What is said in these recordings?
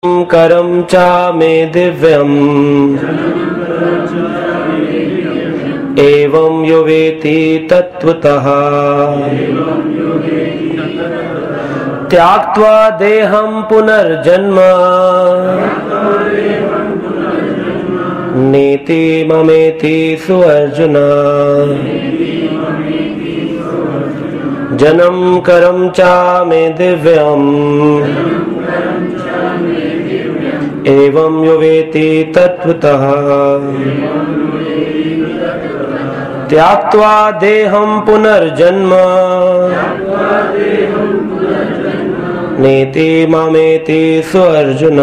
करम चा मे दिव्यम् एवं यो वेति तत्त्वतः त्याक्त्वा देहं पुनर्जन्म नेति ममेति सुअर्जुन। जन्म करम चा मे दिव्यम् एवं यो वेति तत्त्वतः त्याक्त्वा देहं पुनर्जन्म नेति मामेति सुअर्जुन।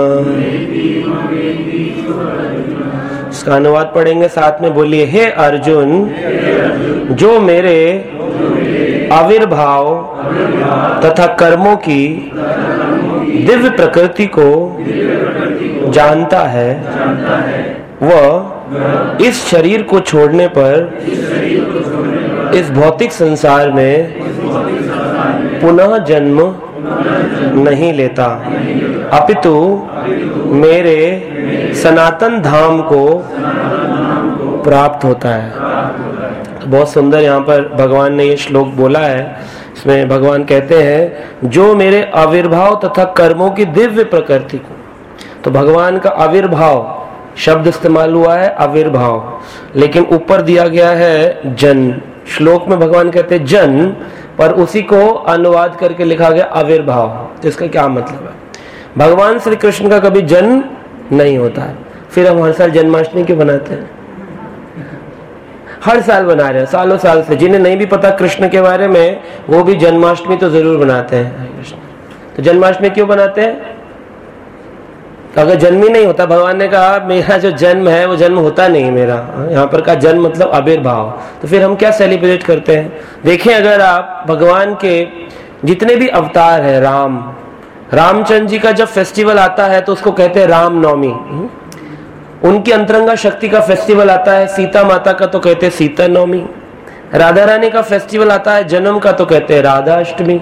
इसका अनुवाद पढ़ेंगे, साथ में बोलिए। हे अर्जुन, जो मेरे आविर्भाव तथा कर्मों की दिव्य प्रकृति को जानता है, वह इस शरीर को छोड़ने पर इस भौतिक संसार में पुनः जन्म नहीं लेता, अपितु मेरे सनातन धाम को प्राप्त होता है। बहुत सुंदर यहाँ पर भगवान ने ये श्लोक बोला है। इसमें भगवान कहते हैं, जो मेरे आविर्भाव तथा कर्मों की दिव्य प्रकृति को। तो भगवान का आविर्भाव शब्द इस्तेमाल हुआ है, आविर्भाव, लेकिन ऊपर दिया गया है जन। श्लोक में भगवान कहते हैं जन, पर उसी को अनुवाद करके लिखा गया आविर्भाव। तो इसका क्या मतलब है? भगवान श्री कृष्ण का कभी जन्म नहीं होता है, फिर हम हर साल जन्माष्टमी क्यों बनाते हैं? हर साल बना रहे हैं, सालों साल से। जिन्हें नहीं भी पता कृष्ण के बारे में, वो भी जन्माष्टमी तो जरूर बनाते हैं। तो जन्माष्टमी क्यों बनाते हैं? तो अगर जन्म ही नहीं होता, भगवान ने कहा मेरा जो जन्म है वो जन्म होता नहीं मेरा, यहाँ पर का जन्म मतलब आविर्भाव, तो फिर हम क्या सेलिब्रेट करते हैं? देखें, अगर आप भगवान के जितने भी अवतार हैं, रामचंद्र जी का जब फेस्टिवल आता है तो उसको कहते हैं रामनवमी। उनकी अंतरंगा शक्ति का फेस्टिवल आता है सीता माता का तो कहते हैं सीता नवमी। राधा रानी का फेस्टिवल आता है जन्म का तो कहते हैं राधा अष्टमी।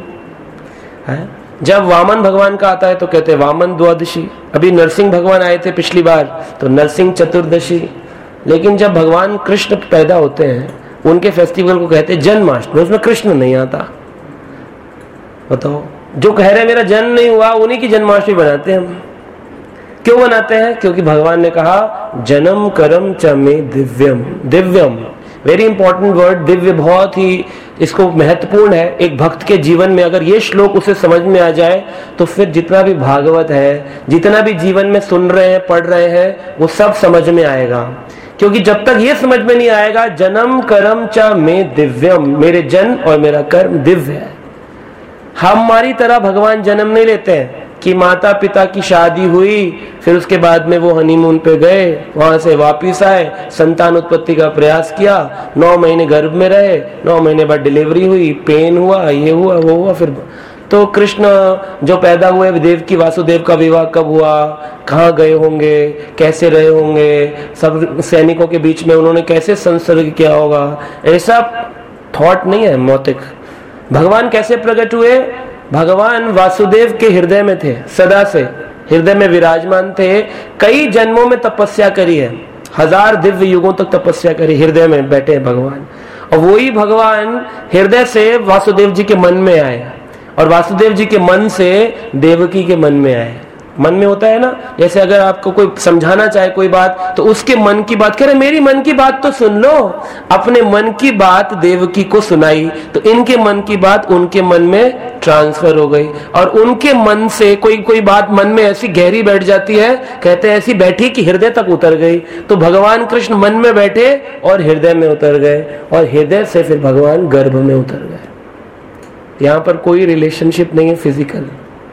जब वामन भगवान का आता है तो कहते हैं वामन द्वादशी। अभी नरसिंह भगवान आए थे पिछली बार तो नरसिंह चतुर्दशी। लेकिन जब भगवान कृष्ण पैदा होते हैं उनके फेस्टिवल को कहते हैं जन्माष्टमी, उसमें कृष्ण नहीं आता। बताओ, जो कह रहे मेरा जन्म नहीं हुआ उन्हीं की जन्माष्टमी बनाते हैं हम। क्यों बनाते हैं? क्योंकि भगवान ने कहा जन्म करम च मे दिव्यम। दिव्यम, वेरी इंपॉर्टेंट वर्ड, दिव्य बहुत ही इसको महत्वपूर्ण है। एक भक्त के जीवन में अगर ये श्लोक उसे समझ में आ जाए तो फिर जितना भी भागवत है, जितना भी जीवन में सुन रहे हैं, पढ़ रहे हैं, वो सब समझ में आएगा। क्योंकि जब तक ये समझ में नहीं आएगा जन्म करम च मे दिव्यम, मेरे जन्म और मेरा कर्म दिव्य है। हमारी तरह भगवान जन्म नहीं लेते हैं कि माता पिता की शादी हुई, फिर उसके बाद में वो हनीमून पे गए, वहां से वापिस आए, संतान उत्पत्ति का प्रयास किया, 9 महीने गर्भ में रहे, 9 महीने बाद डिलीवरी हुई, पेन हुआ, ये हुआ, वो हुआ। फिर तो कृष्ण जो पैदा हुए, देवकी वासुदेव का विवाह कब हुआ, कहाँ गए होंगे, कैसे रहे होंगे, सब सैनिकों के बीच में उन्होंने कैसे संसर्ग किया होगा, ऐसा थॉट नहीं है मौतिक। भगवान कैसे प्रकट हुए? भगवान वासुदेव के हृदय में थे, सदा से हृदय में विराजमान थे। कई जन्मों में तपस्या करी है, 1000 दिव्य युगों तक तपस्या करी, हृदय में बैठे भगवान। और वही भगवान हृदय से वासुदेव जी के मन में आए और वासुदेव जी के मन से देवकी के मन में आए। मन में होता है ना, जैसे अगर आपको कोई समझाना चाहे कोई बात तो उसके मन की बात, कह रहे मेरी मन की बात तो सुन लो। अपने मन की बात देवकी को सुनाई तो इनके मन की बात उनके मन में ट्रांसफर हो गई और उनके मन से कोई बात मन में ऐसी गहरी बैठ जाती है, कहते हैं ऐसी बैठी कि हृदय तक उतर गई। तो भगवान कृष्ण मन में बैठे और हृदय में उतर गए और हृदय से फिर भगवान गर्भ में उतर गए। यहाँ पर कोई रिलेशनशिप नहीं है फिजिकल।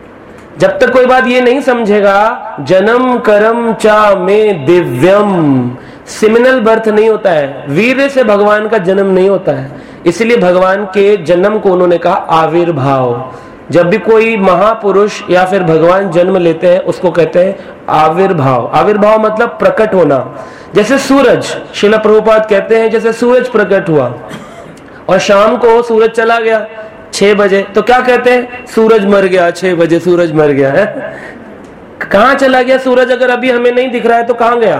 जब तक कोई बात ये नहीं समझेगा जन्म करम चा में दिव्यम, सिमिनल बर्थ नहीं होता है, वीर्य से भगवान का जन्म नहीं होता है। इसलिए भगवान के जन्म को उन्होंने कहा आविर्भाव। जब भी कोई महापुरुष या फिर भगवान जन्म लेते हैं उसको कहते हैं आविर्भाव। आविर्भाव मतलब प्रकट होना। जैसे सूरज, श्रील प्रभुपाद कहते हैं जैसे सूरज प्रकट हुआ और शाम को सूरज चला गया 6 बजे, तो क्या कहते हैं? सूरज मर गया, 6 बजे सूरज मर गया है। कहां चला गया सूरज? अगर अभी हमें नहीं दिख रहा है तो कहां गया?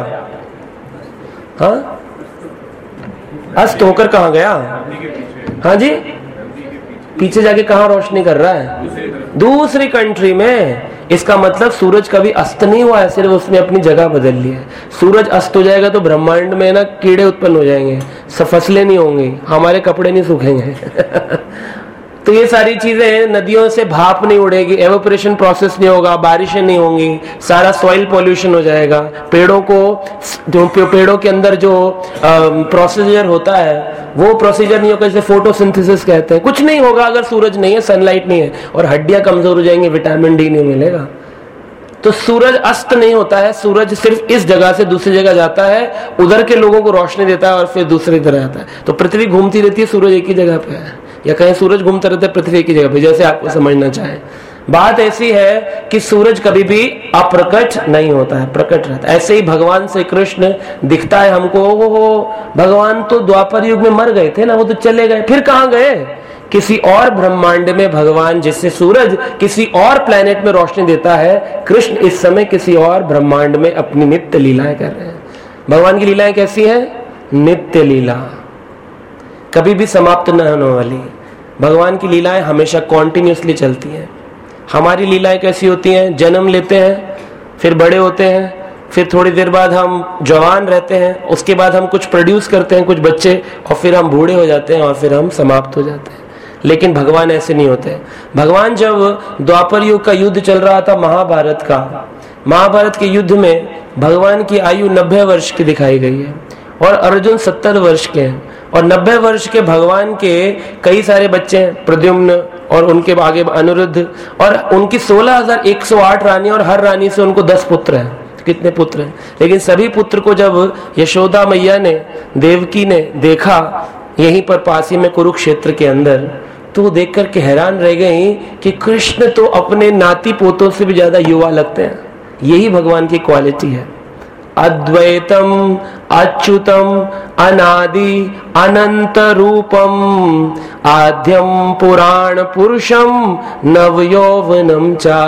हाँ, अस्त होकर कहां गया? हाँ जी, पीछे जाके कहां रोशनी कर रहा है? दूसरी कंट्री में। इसका मतलब सूरज कभी अस्त नहीं हुआ है, सिर्फ उसने अपनी जगह बदल ली है। सूरज अस्त हो जाएगा तो ब्रह्मांड में ना कीड़े उत्पन्न हो जाएंगे, फसलें नहीं होंगी, हमारे कपड़े नहीं सूखेंगे। तो ये सारी चीजें, नदियों से भाप नहीं उड़ेगी, एवोपरेशन प्रोसेस नहीं होगा, बारिशें नहीं होंगी, सारा सॉइल पॉल्यूशन हो जाएगा। पेड़ों के अंदर जो प्रोसीजर होता है वो प्रोसीजर नहीं होगा, जैसे फोटोसिंथेसिस कहते हैं, कुछ नहीं होगा अगर सूरज नहीं है, सनलाइट नहीं है, और हड्डियां कमजोर हो जाएंगी, विटामिन डी नहीं मिलेगा। तो सूरज अस्त नहीं होता है, सूरज सिर्फ इस जगह से दूसरी जगह जाता है, उधर के लोगों को रोशनी देता है और फिर दूसरी तरह आता है। तो पृथ्वी घूमती रहती है, सूरज एक ही जगह पे है, या कहीं सूरज घूमता रहता है, पृथ्वी एक ही जगह पे, जैसे आपको समझना चाहे। बात ऐसी है कि सूरज कभी भी अप्रकट नहीं होता है, प्रकट रहता है। ऐसे ही भगवान श्री कृष्ण दिखता है हमको, वो भगवान तो द्वापर युग में मर गए थे ना, वो तो चले गए, फिर कहां गए? किसी और ब्रह्मांड में भगवान, जिससे सूरज किसी और प्लेनेट में रोशनी देता है, कृष्ण इस समय किसी और ब्रह्मांड में अपनी नित्य लीलाएं कर रहे हैं। भगवान की लीलाएं कैसी हैं? नित्य लीला, कभी भी समाप्त न होने वाली। भगवान की लीलाएं हमेशा कॉन्टिन्यूसली चलती हैं। हमारी लीलाएं कैसी होती हैं? जन्म लेते हैं, फिर बड़े होते हैं, फिर थोड़ी देर बाद हम जवान रहते हैं, उसके बाद हम कुछ प्रोड्यूस करते हैं, कुछ बच्चे, और फिर हम बूढ़े हो जाते हैं और फिर हम समाप्त हो जाते हैं। लेकिन भगवान ऐसे नहीं होते। भगवान जब द्वापर युग का युद्ध चल रहा था, महाभारत के युद्ध में भगवान की आयु 90 वर्ष की दिखाई गई है और अर्जुन 70 वर्ष के हैं, और 90 वर्ष के भगवान के कई सारे बच्चे हैं, प्रद्युम्न और उनके आगे अनिरुद्ध, और उनकी 16,108 रानी, और हर रानी से उनको 10 पुत्र हैं। कितने पुत्र हैं? लेकिन सभी पुत्र को जब यशोदा मैया ने, देवकी ने देखा यहीं पर पास ही में कुरुक्षेत्र के अंदर, तो देख करके हैरान रह गई कि कृष्ण तो अपने नाती पोतों से भी ज्यादा युवा लगते हैं। यही भगवान की क्वालिटी है। अद्वैतम अच्युतम अनादि अनंत रूपम आद्यम पुराण पुरुषम नवयौवनम चा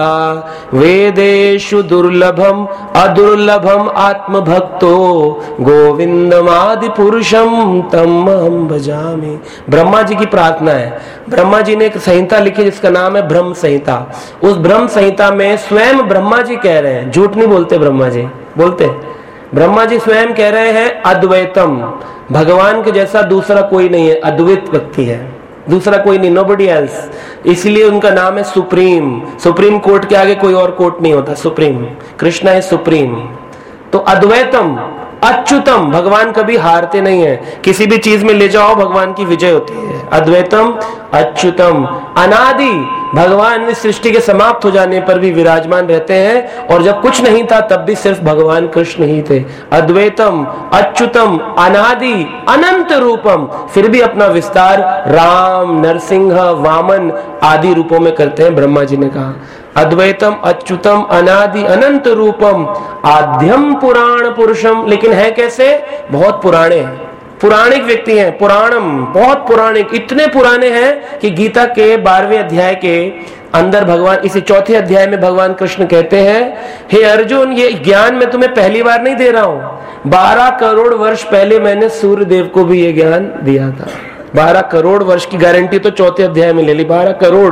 वेदेषु दुर्लभम अदुर्लभम आत्मभक्तो गोविंदमादि पुरुषम तम अहम भजामि। ब्रह्मा जी की प्रार्थना है। ब्रह्मा जी ने एक संहिता लिखी जिसका नाम है ब्रह्म संहिता। उस ब्रह्म संहिता में स्वयं ब्रह्मा जी कह रहे हैं, झूठ नहीं बोलते ब्रह्मा जी, बोलते ब्रह्मा जी स्वयं कह रहे हैं अद्वैतम, भगवान के जैसा दूसरा कोई नहीं है, अद्वैत व्यक्ति है, दूसरा कोई नहीं, नोबडी एल्स। इसलिए उनका नाम है सुप्रीम। सुप्रीम कोर्ट के आगे कोई और कोर्ट नहीं होता, सुप्रीम। कृष्णा है सुप्रीम। तो अद्वैतम अच्युतम, भगवान कभी हारते नहीं है, किसी भी चीज में ले जाओ भगवान की विजय होती है। अद्वैतम अच्युतम अनादि, भगवान इस सृष्टि के समाप्त हो जाने पर भी विराजमान रहते हैं, और जब कुछ नहीं था तब भी सिर्फ भगवान कृष्ण ही थे। अद्वैतम अच्युतम अनादि अनंत रूपम, फिर भी अपना विस्तार राम, नरसिंह, वामन आदि रूपों में करते हैं। ब्रह्मा जी ने कहा अद्वैतम अच्युतम अनादि अनंत रूपम आद्यम पुराण पुरुषम, लेकिन है कैसे? बहुत पुराने हैं, पुराणिक व्यक्ति हैं। पुराणम, बहुत पुराणिक, इतने पुराने हैं कि गीता के 12वें अध्याय के अंदर भगवान, इसी 4थे अध्याय में भगवान कृष्ण कहते हैं, हे अर्जुन, ये ज्ञान मैं तुम्हें पहली बार नहीं दे रहा हूं, 12 करोड़ वर्ष पहले मैंने सूर्य देव को भी ये ज्ञान दिया था। 12 करोड़ वर्ष की गारंटी तो 4थे अध्याय में ले ली, 12 करोड़।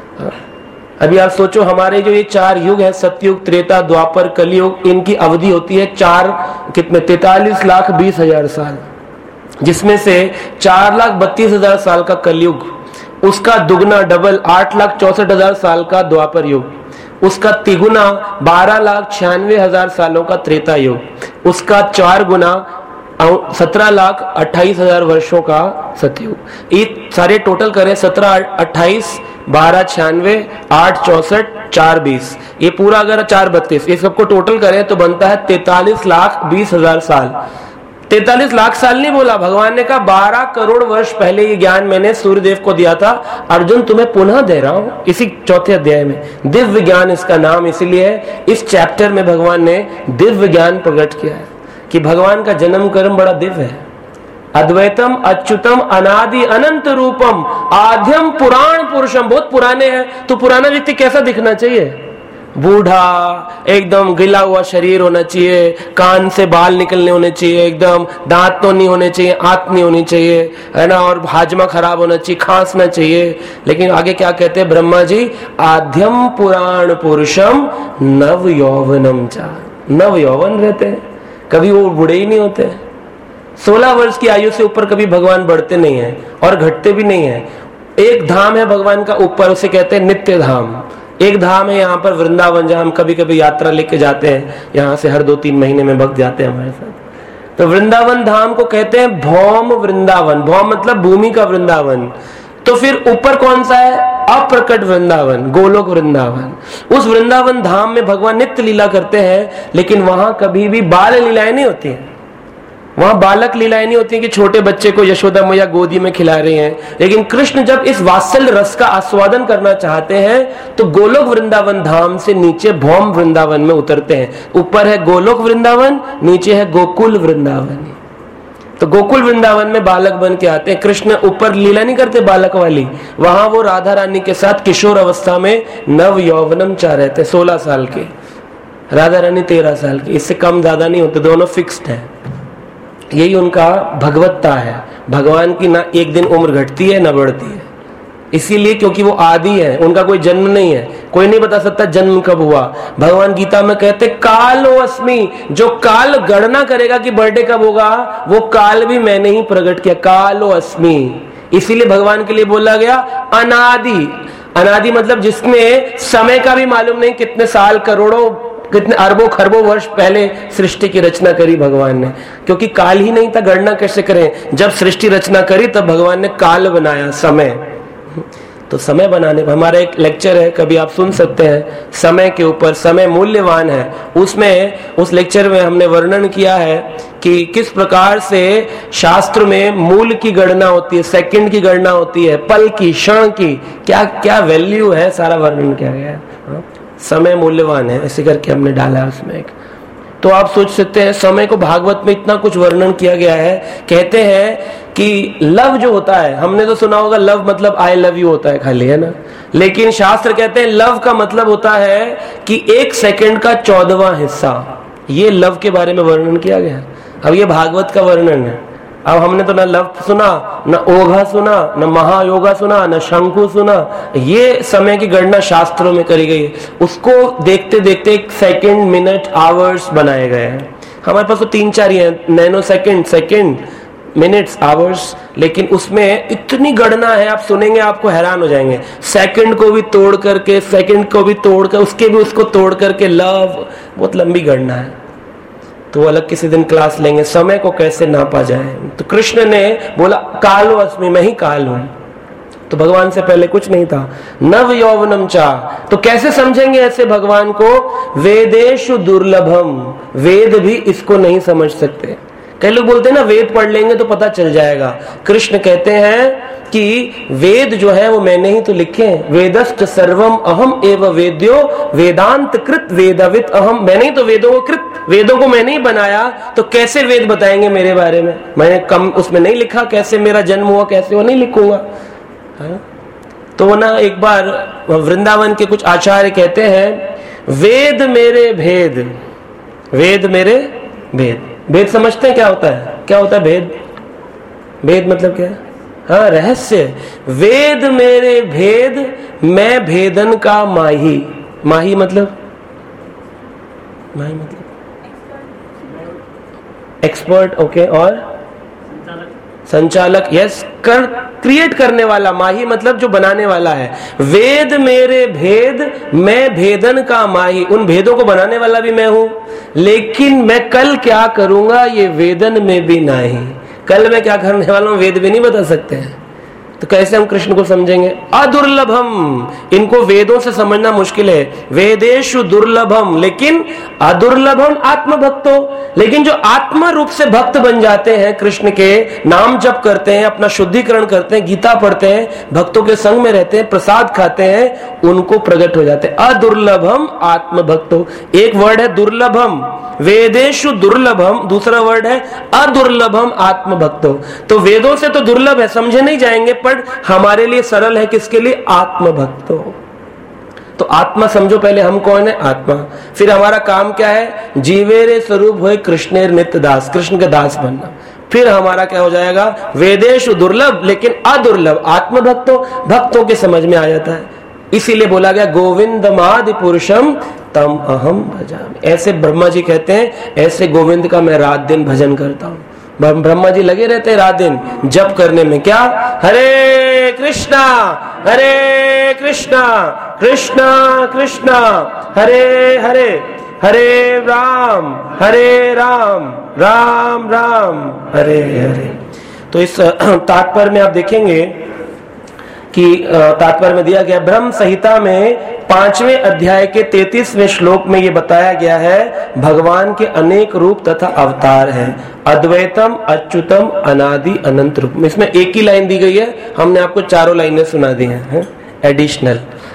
अभी आप सोचो, हमारे जो ये 4 युग है, सतयुग, त्रेता, द्वापर, कलयुग, इनकी अवधि होती है 43,20,20,000 साल, जिसमें से 4,32,000 साल का कलयुग, उसका दुगना डबल 8,64,000 साल का द्वापर युग, उसका तिगुना 12,96,000 सालों का त्रेता युग, उसका 4 गुना 17,28,000 वर्षों का सतयुग। ये सारे टोटल करें 17, 28, 12, 96, 8, 64, 4, 20, ये पूरा अगर 4, 32, ये सबको टोटल करें तो बनता है 43,20,000 साल। 43 लाख साल नहीं बोला, भगवान ने कहा 12 करोड़ वर्ष पहले ये ज्ञान मैंने सूर्यदेव को दिया था। अर्जुन तुम्हें पुनः दे रहा हूं, इसी 4थे अध्याय में। दिव्य ज्ञान इसका नाम इसलिए इस चैप्टर में भगवान ने दिव्य ज्ञान प्रकट किया है कि भगवान का जन्म कर्म बड़ा दिव्य है। अद्वैतम अच्युतम अनादि अनंत रूपम आद्यम पुराण पुरुषम, बहुत पुराने हैं। तो पुराना व्यक्ति कैसा दिखना चाहिए? बूढ़ा, एकदम गिला हुआ शरीर होना चाहिए, कान से बाल निकलने होने चाहिए, एकदम दांत तो नहीं होने चाहिए, आंत नहीं होनी चाहिए, है ना, और हाजमा खराब होना चाहिए, खांसना चाहिए। लेकिन आगे क्या कहते हैं ब्रह्मा जी, आद्यम पुराण पुरुषम नव यौवनम चा। नव यौवन रहते हैं, कभी वो बूढ़े ही नहीं होते। 16 वर्ष की आयु से ऊपर कभी भगवान बढ़ते नहीं है और घटते भी नहीं है। एक धाम है भगवान का ऊपर, उसे कहते हैं नित्य धाम। एक धाम है यहाँ पर वृंदावन, जहाँ हम कभी कभी यात्रा लेके जाते हैं, यहाँ से हर 2-3 महीने में भक्त जाते हैं हमारे साथ। तो वृंदावन धाम को कहते हैं भौम वृंदावन। भौम मतलब भूमि का वृंदावन। तो फिर ऊपर कौन सा है? अप्रकट वृंदावन, गोलोक वृंदावन। उस वृंदावन धाम में भगवान नित्य लीला करते हैं, लेकिन वहां कभी भी बाल लीलाएं नहीं होती हैं। वहां बालक लीलाएं नहीं होती कि छोटे बच्चे को यशोदा मैया गोदी में खिला रही हैं। लेकिन कृष्ण जब इस वात्सल्य रस का आस्वादन करना चाहते हैं तो गोलोक वृंदावन धाम से नीचे भौम वृंदावन में उतरते हैं। ऊपर है गोलोक वृंदावन, नीचे है गोकुल वृंदावन। तो गोकुल वृंदावन में बालक बन के आते हैं। कृष्ण ऊपर लीला नहीं करते बालक वाली, वहां वो राधा रानी के साथ किशोर अवस्था में नव यौवनम चाह रहते, 16 साल के, राधा रानी 13 साल की। इससे कम ज्यादा नहीं होते, दोनों फिक्स्ड है। यही उनका भगवत्ता है। भगवान की ना एक दिन उम्र घटती है ना बढ़ती है, इसीलिए क्योंकि वो आदि है, उनका कोई जन्म नहीं है। कोई नहीं बता सकता जन्म कब हुआ। भगवान गीता में कहते कालो अस्मि, जो काल गणना करेगा कि बर्थडे कब होगा, वो काल भी मैंने ही प्रकट किया, कालो अस्मि। इसीलिए भगवान के लिए बोला गया अनादि। अनादि मतलब जिसमें समय का भी मालूम नहीं, कितने साल, करोड़ों, कितने अरबों खरबों वर्ष पहले सृष्टि की रचना करी भगवान ने, क्योंकि काल ही नहीं था, गणना कैसे करें। जब सृष्टि रचना करी तब भगवान ने काल बनाया, समय। तो समय बनाने पर हमारा एक लेक्चर है, कभी आप सुन सकते हैं, समय के ऊपर। समय मूल्यवान है। उसमें उस लेक्चर में हमने वर्णन किया है कि किस प्रकार से शास्त्र में मूल की गणना होती है, सेकंड की गणना होती है, पल की, क्षण की, क्या क्या वैल्यू है, सारा वर्णन किया गया है। समय मूल्यवान है, ऐसे करके हमने डाला है उसमें एक। तो आप सोच सकते हैं समय को भागवत में इतना कुछ वर्णन किया गया है। कहते हैं कि लव जो होता है, हमने तो सुना होगा लव मतलब आई लव यू होता है खाली, है ना, लेकिन शास्त्र कहते हैं लव का मतलब होता है कि 1 सेकंड का 14वां हिस्सा। ये लव के बारे में वर्णन किया गया है। अब ये भागवत का वर्णन है। अब हमने तो ना लव सुना, न ओघा सुना, न महायोगा सुना, न शंकु सुना। ये समय की गणना शास्त्रों में करी गई है। उसको देखते देखते 1 सेकंड, मिनट, आवर्स बनाए गए हैं। हमारे पास तो 3-4 ही है, nano second, second, minutes, hours, लेकिन उसमें इतनी गणना है, आप सुनेंगे आपको हैरान हो जाएंगे। सेकंड को भी तोड़ करके, सेकंड को भी तोड़ कर, उसके भी उसको तोड़ करके लव, बहुत लंबी गणना है। तो अलग किसी दिन क्लास लेंगे, समय को कैसे नापा जाए। तो कृष्ण ने बोला कालो अस्मि, मैं ही काल हूं। तो भगवान से पहले कुछ नहीं था। नव यौवनम चा, तो कैसे समझेंगे ऐसे भगवान को? वेदेषु दुर्लभम, वेद भी इसको नहीं समझ सकते। कई लोग बोलते हैं ना वेद पढ़ लेंगे तो पता चल जाएगा। कृष्ण कहते हैं कि वेद जो है वो मैंने ही तो लिखे हैं। वेदश्च सर्वम अहम एव वेद्यो वेदांत कृत वेदवित अहम। मैंने ही तो वेदों को कृत, वेदों को मैंने ही बनाया, तो कैसे वेद बताएंगे मेरे बारे में? मैंने कम उसमें नहीं लिखा, कैसे मेरा जन्म हुआ, कैसे वो नहीं लिखूंगा। तो ना एक बार वृंदावन के कुछ आचार्य कहते हैं वेद मेरे भेद, वेद मेरे भेद। भेद समझते हैं क्या होता है? क्या होता है भेद? भेद मतलब क्या है? हाँ, रहस्य। वेद मेरे भेद, मैं भेदन का माही। माही मतलब, माही मतलब एक्सपर्ट, ओके, और संचालक, यस, कर क्रिएट करने वाला। माही मतलब जो बनाने वाला है। वेद मेरे भेद, मैं भेदन का माही। उन भेदों को बनाने वाला भी मैं हूं, लेकिन मैं कल क्या करूंगा ये वेदन में भी नहीं। कल मैं क्या करने वाला हूं वेद भी नहीं बता सकते हैं। तो कैसे हम कृष्ण को समझेंगे? अदुर्लभम, इनको वेदों से समझना मुश्किल है। वेदेषु दुर्लभम, लेकिन अदुर्लभम आत्मभक्तो। लेकिन जो आत्मा रूप से भक्त बन जाते हैं, कृष्ण के नाम जप करते हैं, अपना शुद्धिकरण करते हैं, गीता पढ़ते हैं, भक्तों के संग में रहते हैं, प्रसाद खाते हैं, उनको प्रकट हो जाते हैं। अदुर्लभम आत्मभक्तो, एक वर्ड है दुर्लभम, वेदेषु दुर्लभम, दूसरा वर्ड है अदुर्लभम आत्मभक्तो। तो वेदों से तो दुर्लभ है, समझे नहीं जाएंगे, पर हमारे लिए सरल है, किसके लिए? आत्मभक्तो। तो आत्मा समझो, पहले हम कौन है? आत्मा। फिर हमारा काम क्या है? जीवेरे स्वरूप हुए कृष्णेर नित्य दास, कृष्ण के दास बनना। फिर हमारा क्या हो जाएगा? वेदेषु दुर्लभ लेकिन अदुर्लभ भक्तों के समझ में आ जाता है। इसीलिए बोला गया गोविंदमादि पुरुषम तम अहम भजामि। ऐसे ब्रह्मा जी कहते हैं, ऐसे गोविंद का मैं रात दिन भजन करता हूँ। ब्रह्मा जी लगे रहते हैं रात दिन जप करने में। क्या? हरे कृष्णा कृष्णा कृष्णा हरे हरे, हरे राम राम राम हरे हरे। तो इस तात्पर्य में आप देखेंगे कि तात्पर्य में दिया गया, ब्रह्म संहिता में 5वें अध्याय के 33वें श्लोक में ये बताया गया है भगवान के अनेक रूप तथा अवतार हैं। अद्वैतम अच्युतम अनादि अनंत रूप। इसमें एक ही लाइन दी गई है, हमने आपको चारों लाइनें सुना दी हैं एडिशनल।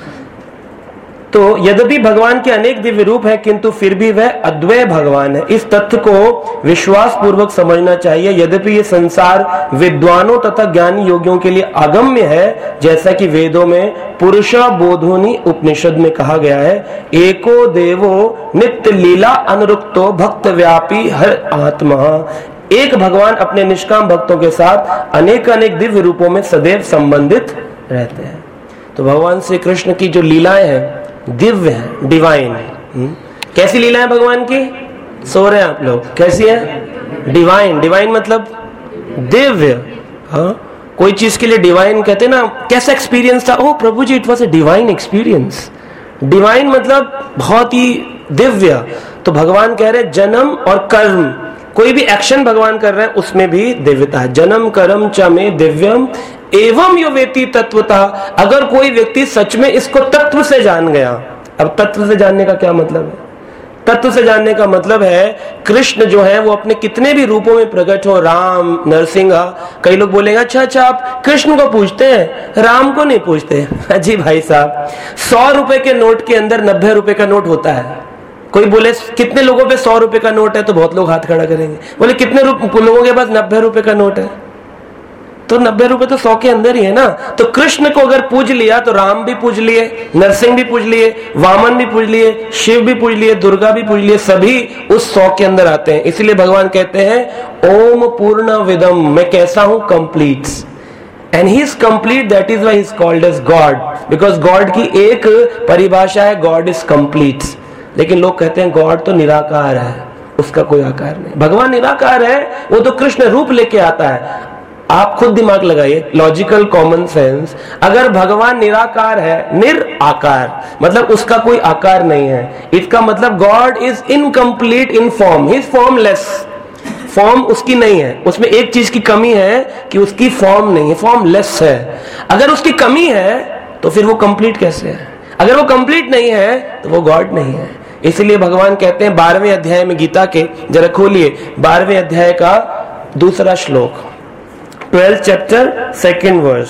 तो यद्यपि भगवान के अनेक दिव्य रूप हैं, किंतु फिर भी वह अद्वय भगवान है। इस तथ्य को विश्वास पूर्वक समझना चाहिए। यद्यपि ये संसार विद्वानों तथा ज्ञानी योगियों के लिए अगम्य है, जैसा कि वेदों में पुरुषा बोधोनी उपनिषद में कहा गया है, एको देवो नित्य लीला अनुरुक्तो भक्त व्यापी हर आत्मा। एक भगवान अपने निष्काम भक्तों के साथ अनेक अनेक दिव्य रूपों में सदैव संबंधित रहते हैं। तो भगवान श्री कृष्ण की जो लीलाएं हैं दिव्य है, डिवाइन। कैसी लीला है भगवान की? सो रहे हैं आप लोग? कैसी है? डिवाइन। डिवाइन मतलब दिव्य। हाँ, कोई चीज के लिए डिवाइन कहते हैं ना। कैसा एक्सपीरियंस था? ओ प्रभु जी, it was a divine experience. Divine मतलब बहुत ही दिव्य। तो भगवान कह रहे जन्म और कर्म, कोई भी एक्शन भगवान कर रहे हैं उसमें भी दिव्यता है। जन्म कर्म च में दिव्यम एवं यो वेति तत्वता। अगर कोई व्यक्ति सच में इसको तत्व से जान गया। अब तत्व से जानने का क्या मतलब है? तत्व से जानने का मतलब है कृष्ण जो है वो अपने कितने भी रूपों में प्रकट हो, राम, नरसिंह। कई लोग बोलेंगे अच्छा आप कृष्ण को पूछते हैं, राम को नहीं पूछते। जी भाई साहब, 100 रुपए के नोट के अंदर 90 रुपए का नोट होता है। कोई बोले कितने लोगों पे 100 रुपए का नोट है, तो बहुत लोग हाथ खड़ा करेंगे। बोले कितने लोगों के पास 90 रुपए का नोट है, तो 90 रुपए तो 100 के अंदर ही है ना। तो कृष्ण को अगर पूज लिया तो राम भी पूज लिए, नरसिंह भी पूज लिए, वामन भी पूज लिए, शिव भी पूज लिए, दुर्गा भी पूज लिए, सभी उस 100 के अंदर आते हैं। इसलिए भगवान कहते हैं ओम पूर्ण विदम, मैं कैसा हूं? Complete. And he is complete, that is why he is called as god, because god की एक परिभाषा है, गॉड इज कंप्लीट। लेकिन लोग कहते हैं गॉड तो निराकार है, उसका कोई आकार नहीं। भगवान निराकार है, वो तो कृष्ण रूप लेके आता है। आप खुद दिमाग लगाइए, लॉजिकल कॉमन सेंस। अगर भगवान निराकार है, निराकार मतलब उसका कोई आकार नहीं है, इसका मतलब god is incomplete in form, he is formless. Form उसकी नहीं है, उसमें एक चीज की कमी है कि उसकी फॉर्म नहीं है, फॉर्मलेस है। अगर उसकी कमी है तो फिर वो कंप्लीट कैसे है? अगर वो कंप्लीट नहीं है तो वो गॉड नहीं है। इसलिए भगवान कहते हैं 12वें अध्याय में गीता के, जरा खोलिए 12वें अध्याय का दूसरा श्लोक, 12th chapter 2nd verse।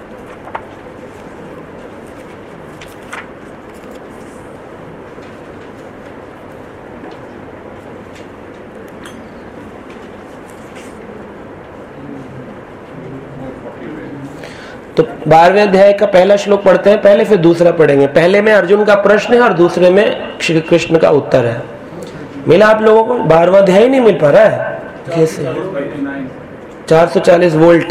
तो 12वें अध्याय का पहला श्लोक पढ़ते हैं पहले, फिर दूसरा पढ़ेंगे। पहले में अर्जुन का प्रश्न है और दूसरे में श्री कृष्ण का उत्तर है। मिला आप लोगों को? 12वां अध्याय नहीं मिल पा रहा है कैसे? 440 वोल्ट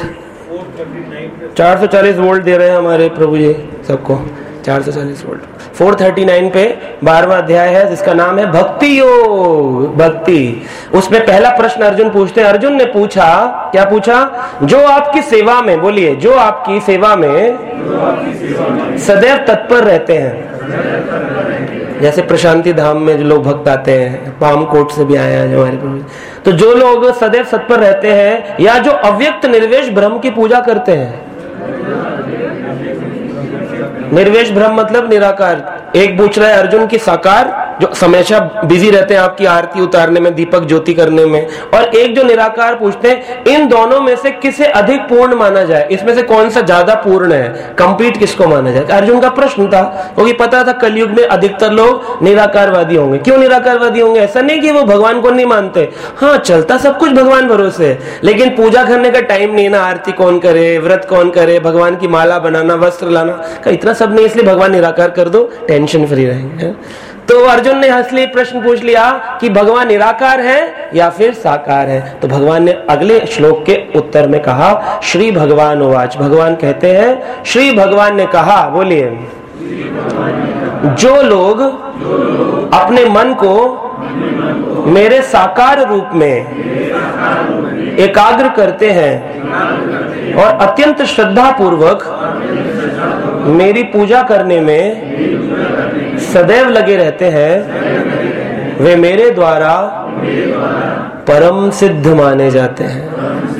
440 वोल्ट दे रहे हैं हमारे प्रभु जी सबको। 440 वोल्ट 439 पे 12वां अध्याय है जिसका नाम है भक्ति योग। भक्ति, उसमें पहला प्रश्न अर्जुन पूछते हैं। अर्जुन ने पूछा, क्या पूछा? जो आपकी सेवा में, बोलिए, जो आपकी सेवा में सदैव तत्पर रहते हैं। जैसे प्रशांति धाम में जो लोग भक्त आते हैं, पाम कोट से भी आए हैं जो हमारे प्रभु, तो जो लोग सदैव तत्पर रहते हैं या जो अव्यक्त निर्वेश ब्रह्म की पूजा करते हैं। निर्वेश ब्रह्म मतलब निराकार। एक पूछ रहा है अर्जुन की साकार जो हमेशा बिजी रहते हैं आपकी आरती उतारने में, दीपक ज्योति करने में, और एक जो निराकार पूछते हैं, इन दोनों में से किसे अधिक पूर्ण माना जाए, इसमें से कौन सा ज्यादा पूर्ण है, कंप्लीट किसको माना जाए। अर्जुन का प्रश्न था, क्योंकि पता था कलयुग में अधिकतर लोग निराकारवादी होंगे। क्यों निराकारवादी होंगे? ऐसा नहीं कि वो भगवान को नहीं मानते, हाँ चलता सब कुछ भगवान भरोसे है, लेकिन पूजा करने का टाइम नहीं ना, आरती कौन करे, व्रत कौन करे, भगवान की माला बनाना, वस्त्र लाना का इतना सब नहीं, इसलिए भगवान निराकार कर दो, टेंशन फ्री रहेंगे। तो अर्जुन ने इसलिए प्रश्न पूछ लिया कि भगवान निराकार है या फिर साकार है। तो भगवान ने अगले श्लोक के उत्तर में कहा, श्री भगवान उवाच, भगवान कहते हैं, श्री भगवान ने कहा, बोलिए, जो लोग अपने मन को मेरे साकार रूप में एकाग्र करते हैं और अत्यंत श्रद्धा पूर्वक मेरी पूजा करने में सदैव लगे रहते हैं, वे मेरे द्वारा परम सिद्ध माने जाते हैं।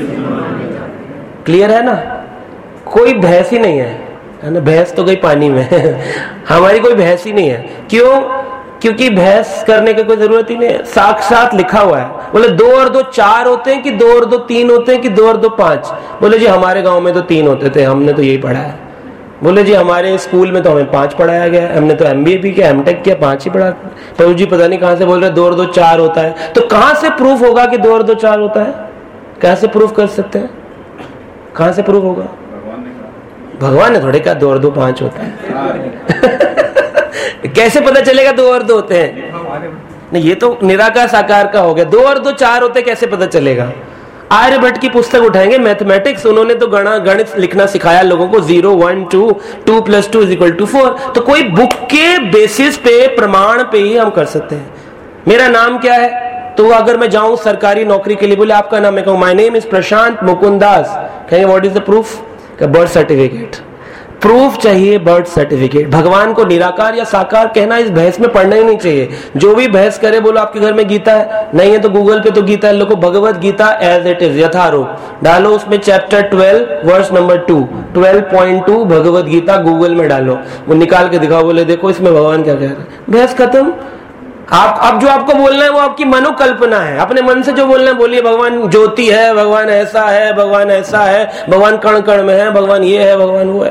क्लियर है ना? कोई बहस ही नहीं है ना, बहस तो गई पानी में हमारी कोई बहस ही नहीं है। क्यों? क्योंकि बहस करने की कोई जरूरत ही नहीं है, साक्षात लिखा हुआ है। बोले 2 और 2 4 होते हैं कि 2 और 2 3 होते हैं कि 2 और 2 5? बोले जी हमारे गांव में तो 3 होते थे, हमने तो यही पढ़ा है। बोले जी हमारे स्कूल में तो हमें 5 पढ़ाया गया है, हमने तो MBA भी किया, M.Tech किया, 5 ही पढ़ा। प्रभु जी पता नहीं कहां से बोल रहे 2 और 2 4 होता है। तो कहां से प्रूफ होगा कि 2 और 2 4 होता है? कैसे प्रूफ कर सकते हैं? कहां से प्रूफ होगा? भगवान ने थोड़े कहा 2 और 2 5 होता है कैसे पता चलेगा 2 और 2 होते हैं? नहीं, ये तो निराकार साकार का हो गया। 2 और 2 4 होते कैसे पता चलेगा? आर्यभट्ट की पुस्तक उठाएंगे, मैथमेटिक्स, उन्होंने तो गणित लिखना सिखाया लोगों को, 0 1 2 2 + 2 = 4। तो कोई बुक के बेसिस पे, प्रमाण पे ही हम कर सकते हैं। मेरा नाम क्या है? तो अगर मैं जाऊं सरकारी नौकरी के लिए, बोले आपका नाम, मैं कहूं my name is Prashant Mukund Das, कहेंगे what is the proof? Birth certificate. Proof चाहिए, बर्थ सर्टिफिकेट। भगवान को निराकार या साकार कहना इस बहस में पढ़ना ही नहीं चाहिए। जो भी बहस करे, बोलो आपके घर में गीता है, नहीं है तो गूगल पे तो गीता है, लोगों को Bhagavad Gita as it is यथारूप डालो, उसमें chapter 12 verse number 2 12.2 Bhagavad Gita Google में डालो, वो निकाल के दिखाओ, बोले देखो इसमें भगवान क्या कह रहा है। बहस खत्म। आप अब जो आपको बोलना है वो आपकी मनोकल्पना है, अपने मन से जो बोलना है बोलिए। भगवान ज्योति है, भगवान ऐसा है, भगवान ऐसा है, भगवान कण कण में है, भगवान ये है, भगवान वो है।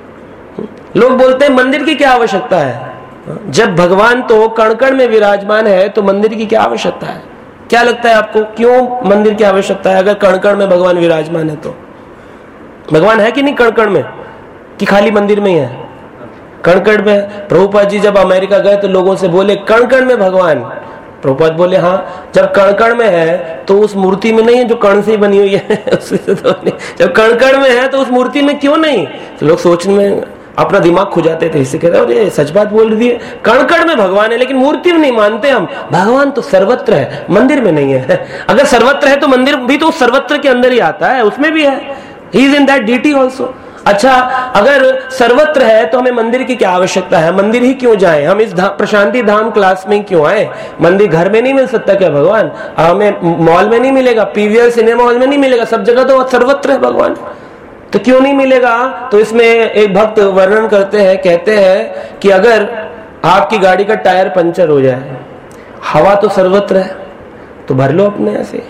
लोग बोलते हैं मंदिर की क्या आवश्यकता है? जब भगवान तो कण कण में विराजमान है तो मंदिर की क्या आवश्यकता है? क्या लगता है आपको, क्यों मंदिर की आवश्यकता है? अगर कण कण में भगवान विराजमान है तो भगवान है कि नहीं कण कण में, कि खाली मंदिर में ही है? कण कण में। प्रभुपाद जी जब अमेरिका गए तो लोगों से बोले कण कण में भगवान। प्रभुपाद बोले हाँ, जब कण कण में है तो उस मूर्ति में नहीं है जो कण से बनी हुई है तो जब कण कण में है तो उस मूर्ति में क्यों नहीं? तो लोग सोचने में अपना दिमाग खो जाते थे, इससे कहते हैं सच बात बोल रही है, कण कण में भगवान है, लेकिन मूर्ति में नहीं मानते हम। भगवान तो सर्वत्र है, मंदिर में नहीं है। अगर सर्वत्र है तो मंदिर भी तो सर्वत्र के अंदर ही आता है, उसमें भी है। He is in that deity also. अच्छा, अगर सर्वत्र है तो हमें मंदिर की क्या आवश्यकता है? मंदिर ही क्यों जाए? हम इस प्रशांति धाम क्लास में क्यों आए? मंदिर घर में नहीं मिल सकता क्या भगवान? हमें मॉल में नहीं मिलेगा, PVR सिनेमा हॉल में नहीं मिलेगा, सब जगह तो सर्वत्र है भगवान, तो क्यों नहीं मिलेगा? तो इसमें एक भक्त वर्णन करते हैं, कहते हैं कि अगर आपकी गाड़ी का टायर पंचर हो जाए, हवा तो सर्वत्र है, तो भर लो अपने ऐसे।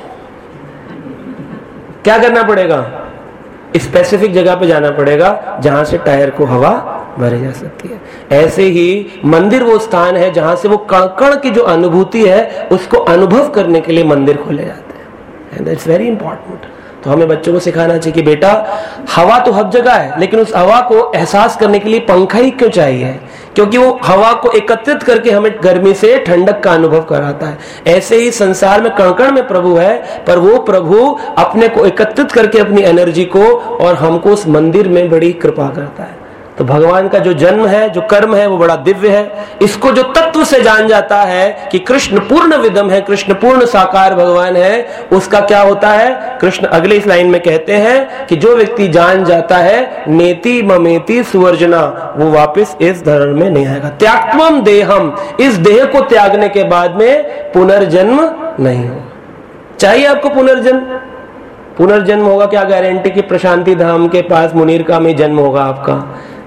क्या करना पड़ेगा? स्पेसिफिक जगह पे जाना पड़ेगा जहां से टायर को हवा भरी जा सकती है। ऐसे ही मंदिर वो स्थान है जहां से वो कण कण की जो अनुभूति है उसको अनुभव करने के लिए मंदिर खोले जाते हैं। And that's very important. तो हमें बच्चों को सिखाना चाहिए कि बेटा हवा तो हर जगह है, लेकिन उस हवा को एहसास करने के लिए पंखा ही क्यों चाहिए? क्योंकि वो हवा को एकत्रित करके हमें गर्मी से ठंडक का अनुभव कराता है। ऐसे ही संसार में कण कण में प्रभु है, पर वो प्रभु अपने को एकत्रित करके अपनी एनर्जी को और हमको उस मंदिर में बड़ी कृपा करता है। तो भगवान का जो जन्म है, जो कर्म है, वो बड़ा दिव्य है। इसको जो तत्व से जान जाता है कि कृष्ण पूर्ण विदम है, कृष्ण पूर्ण साकार भगवान है, उसका क्या होता है? कृष्ण अगले इस लाइन में कहते हैं कि जो व्यक्ति जान जाता है नेति ममेति सुवर्जना, वो वापस इस धर्म में नहीं आएगा। त्याक्त्वम देहम, इस देह को त्यागने के बाद में पुनर्जन्म नहीं हो। चाहिए आपको पुनर्जन्म? पुनर्जन्म होगा क्या गारंटी कि प्रशांति धाम के पास मुनीर का में जन्म होगा आपका?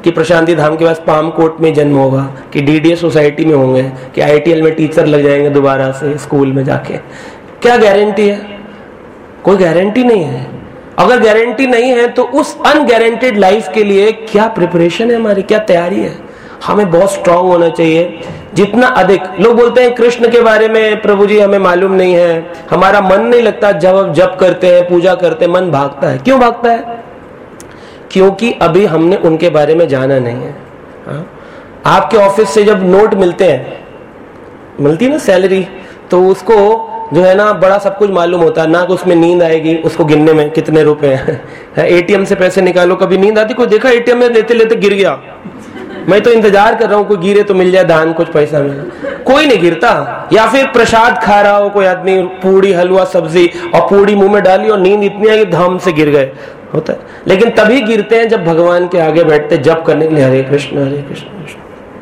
कि प्रशांति धाम के पास पाम कोट में जन्म होगा, कि डीडीएस सोसाइटी में होंगे, कि आईटीएल में टीचर लग जाएंगे दोबारा से स्कूल में जाके। क्या गारंटी है? कोई गारंटी नहीं है। अगर गारंटी नहीं है तो उस अनगारंटेड लाइफ के लिए क्या प्रिपरेशन है हमारी, क्या तैयारी है? हमें बहुत स्ट्रांग होना चाहिए। जितना अधिक लोग बोलते हैं कृष्ण के बारे में प्रभु जी हमें मालूम नहीं है, हमारा मन नहीं लगता, जब जप करते हैं, पूजा करते हैं, मन भागता है। क्यों भागता है? क्योंकि अभी हमने उनके बारे में जाना नहीं है। आपके ऑफिस से जब नोट मिलते हैं, मिलती है ना सैलरी, तो उसको जो है ना बड़ा सब कुछ मालूम होता है ना, कि उसमें नींद आएगी उसको गिनने में कितने रुपए हैं। एटीएम से पैसे निकालो, कभी नींद आती? कोई देखा एटीएम में लेते लेते गिर गया? मैं तो इंतजार कर रहा हूँ कोई गिरे तो मिल जाए दान, कुछ पैसा मिले। कोई नहीं गिरता। या फिर प्रसाद खा रहा हो कोई आदमी, पूड़ी हलवा सब्जी, और पूड़ी मुंह में डाली और नींद इतनी आई कि धाम से गिर गए, होता है। लेकिन तभी गिरते हैं जब भगवान के आगे बैठते जप करने के लिए, हरे कृष्ण हरे कृष्ण।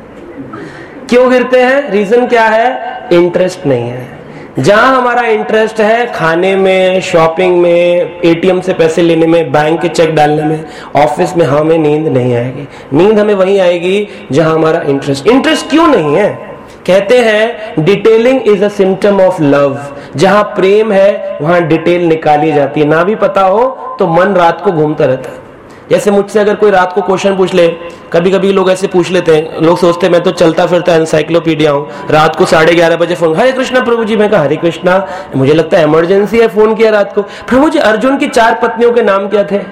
क्यों गिरते हैं? रीजन क्या है? इंटरेस्ट नहीं है। जहां हमारा इंटरेस्ट है, खाने में, शॉपिंग में, एटीएम से पैसे लेने में, बैंक के चेक डालने में, ऑफिस में, हमें नींद नहीं आएगी। नींद हमें वहीं आएगी जहां हमारा इंटरेस्ट क्यों नहीं है? कहते हैं detailing is a symptom of love. जहां प्रेम है वहां डिटेल निकाली जाती है। ना भी पता हो तो मन रात को घूमता रहता है। जैसे मुझसे अगर कोई रात को क्वेश्चन पूछ ले, कभी कभी लोग ऐसे पूछ लेते हैं, लोग सोचते हैं मैं तो चलता फिरता एनसाइक्लोपीडिया हूँ, रात को 11:30 बजे फोन, हरे कृष्णा प्रभु जी। मैं कहा हरे कृष्णा, मुझे लगता है इमरजेंसी है, फोन किया रात को। प्रभु जी अर्जुन की 4 पत्नियों के नाम क्या थे?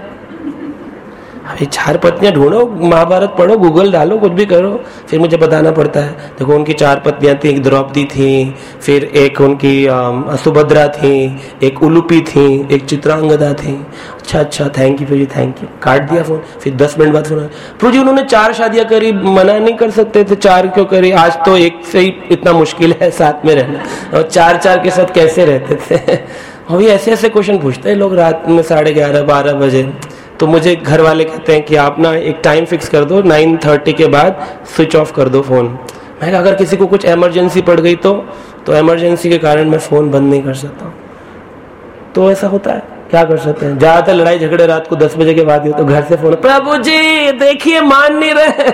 अरे 4 पत्नियां ढूंढो, महाभारत पढ़ो, गूगल डालो, कुछ भी करो, फिर मुझे बताना पड़ता है। देखो उनकी 4 पत्नियां थी, एक द्रौपदी थी, फिर एक उनकी सुभद्रा थी, एक उलूपी थी, एक चित्रांगदा थी। अच्छा थैंक यू थैंक यू, काट दिया फोन। फिर 10 मिनट बाद सुना, प्रभु जी उन्होंने 4 शादियां करी, मना नहीं कर सकते थे, 4 क्यों करी? आज तो एक से ही इतना मुश्किल है साथ में रहना, और 4 के साथ कैसे रहते थे? अभी ऐसे ऐसे क्वेश्चन पूछते हैं लोग रात में 11:30 12 बजे। तो मुझे घर वाले कहते हैं कि आप ना एक टाइम फिक्स कर दो, 9:30 के बाद स्विच ऑफ कर दो फोन। मैं अगर किसी को कुछ इमरजेंसी पड़ गई तो इमरजेंसी के कारण मैं फोन बंद नहीं कर सकता। तो ऐसा होता है, क्या कर सकते हैं? ज्यादातर लड़ाई झगड़े रात को 10 बजे के बाद ही हो, तो घर से फोन, प्रभु जी देखिए मान नहीं रहे।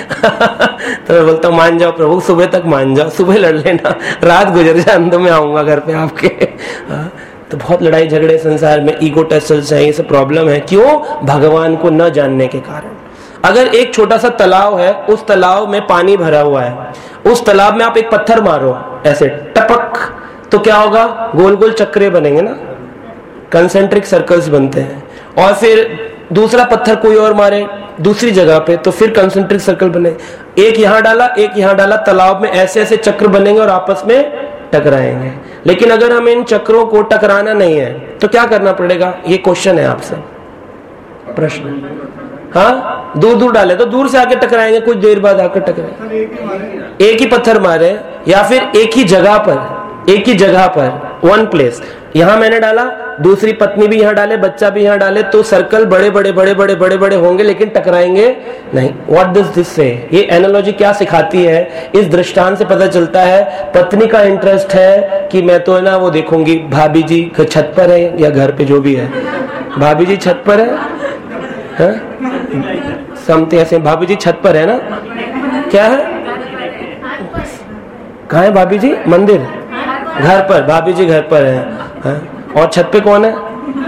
तो मैं बोलता हूँ मान जाओ प्रभु, सुबह तक मान जाओ, सुबह लड़ लेना, रात गुजर जाए, अंत में आऊंगा घर पे आपके। तो बहुत लड़ाई झगड़े संसार में, ईगो टसल्स हैं, ये सब प्रॉब्लम है। क्यों? भगवान को न जानने के कारण। अगर एक छोटा सा तालाब है, उस तालाब में पानी भरा हुआ है, उस तालाब में आप एक पत्थर मारो ऐसे टपक, तो क्या होगा? गोल गोल चक्रे बनेंगे ना, कंसेंट्रिक सर्कल्स बनते हैं। और फिर दूसरा पत्थर कोई और मारे दूसरी जगह पे, तो फिर कंसेंट्रिक सर्कल बने। एक यहां डाला, एक यहां डाला, तालाब में ऐसे ऐसे चक्र बनेंगे और आपस में टकराएंगे। लेकिन अगर हम इन चक्रों को टकराना नहीं है तो क्या करना पड़ेगा? ये क्वेश्चन है आपसे, प्रश्न। हाँ, दूर दूर डाले तो दूर से आके टकराएंगे, कुछ देर बाद आकर टकराएंगे। एक ही पत्थर मारे, या फिर एक ही जगह पर वन प्लेस, यहां मैंने डाला, दूसरी पत्नी भी यहां डाले, बच्चा भी यहां डाले, तो सर्कल बड़े बड़े होंगे लेकिन टकराएंगे नहीं। व्हाट डज दिस से? ये एनालॉजी क्या सिखाती है? इस दृष्टांत से पता चलता है पत्नी का इंटरेस्ट है कि मैं तो है ना वो देखूंगी भाभी जी छत पर है या घर पे जो भी है, भाभी जी छत पर है, समथिंग ऐसे, भाभी जी छत पर है ना, क्या है, कहाँ है भाभी जी? मंदिर, घर पर, भाभी जी घर पर है। और छत पे कौन है?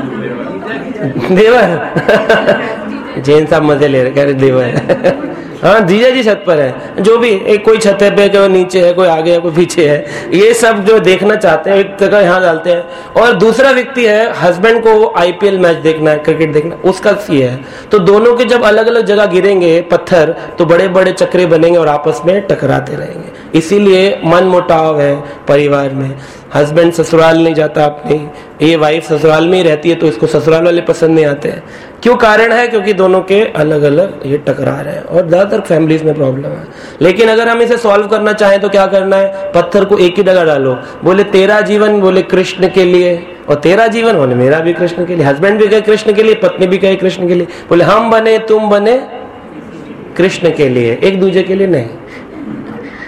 देवर। जैन साहब मजे ले रहे, कह रहे देवर। हाँ, जीजा जी छत पर है, जो भी, एक कोई छत पे, कोई नीचे है, कोई आगे है, कोई पीछे है, ये सब जो देखना चाहते हैं एक जगह यहाँ डालते हैं। और दूसरा व्यक्ति है, हस्बैंड को आईपीएल मैच देखना है, क्रिकेट देखना, उसका ये है। तो दोनों के जब अलग अलग जगह गिरेंगे पत्थर, तो बड़े बड़े चक्रे बनेंगे और आपस में टकराते रहेंगे। इसीलिए मन मुटाव है परिवार में। हस्बैंड ससुराल नहीं जाता अपनी, ये वाइफ ससुराल में ही रहती है, तो इसको ससुराल वाले पसंद नहीं आते हैं। क्यों? कारण है क्योंकि दोनों के अलग अलग ये टकरा रहे हैं, और ज्यादातर फैमिलीज में प्रॉब्लम है। लेकिन अगर हम इसे सॉल्व करना चाहें तो क्या करना है? पत्थर को एक ही जगह डालो, बोले तेरा जीवन, बोले कृष्ण के लिए, और तेरा जीवन बोले मेरा भी कृष्ण के लिए। हस्बैंड भी कहे कृष्ण के लिए, पत्नी भी कहे कृष्ण के लिए, बोले हम बने तुम बने कृष्ण के लिए, एक दूसरे के लिए नहीं।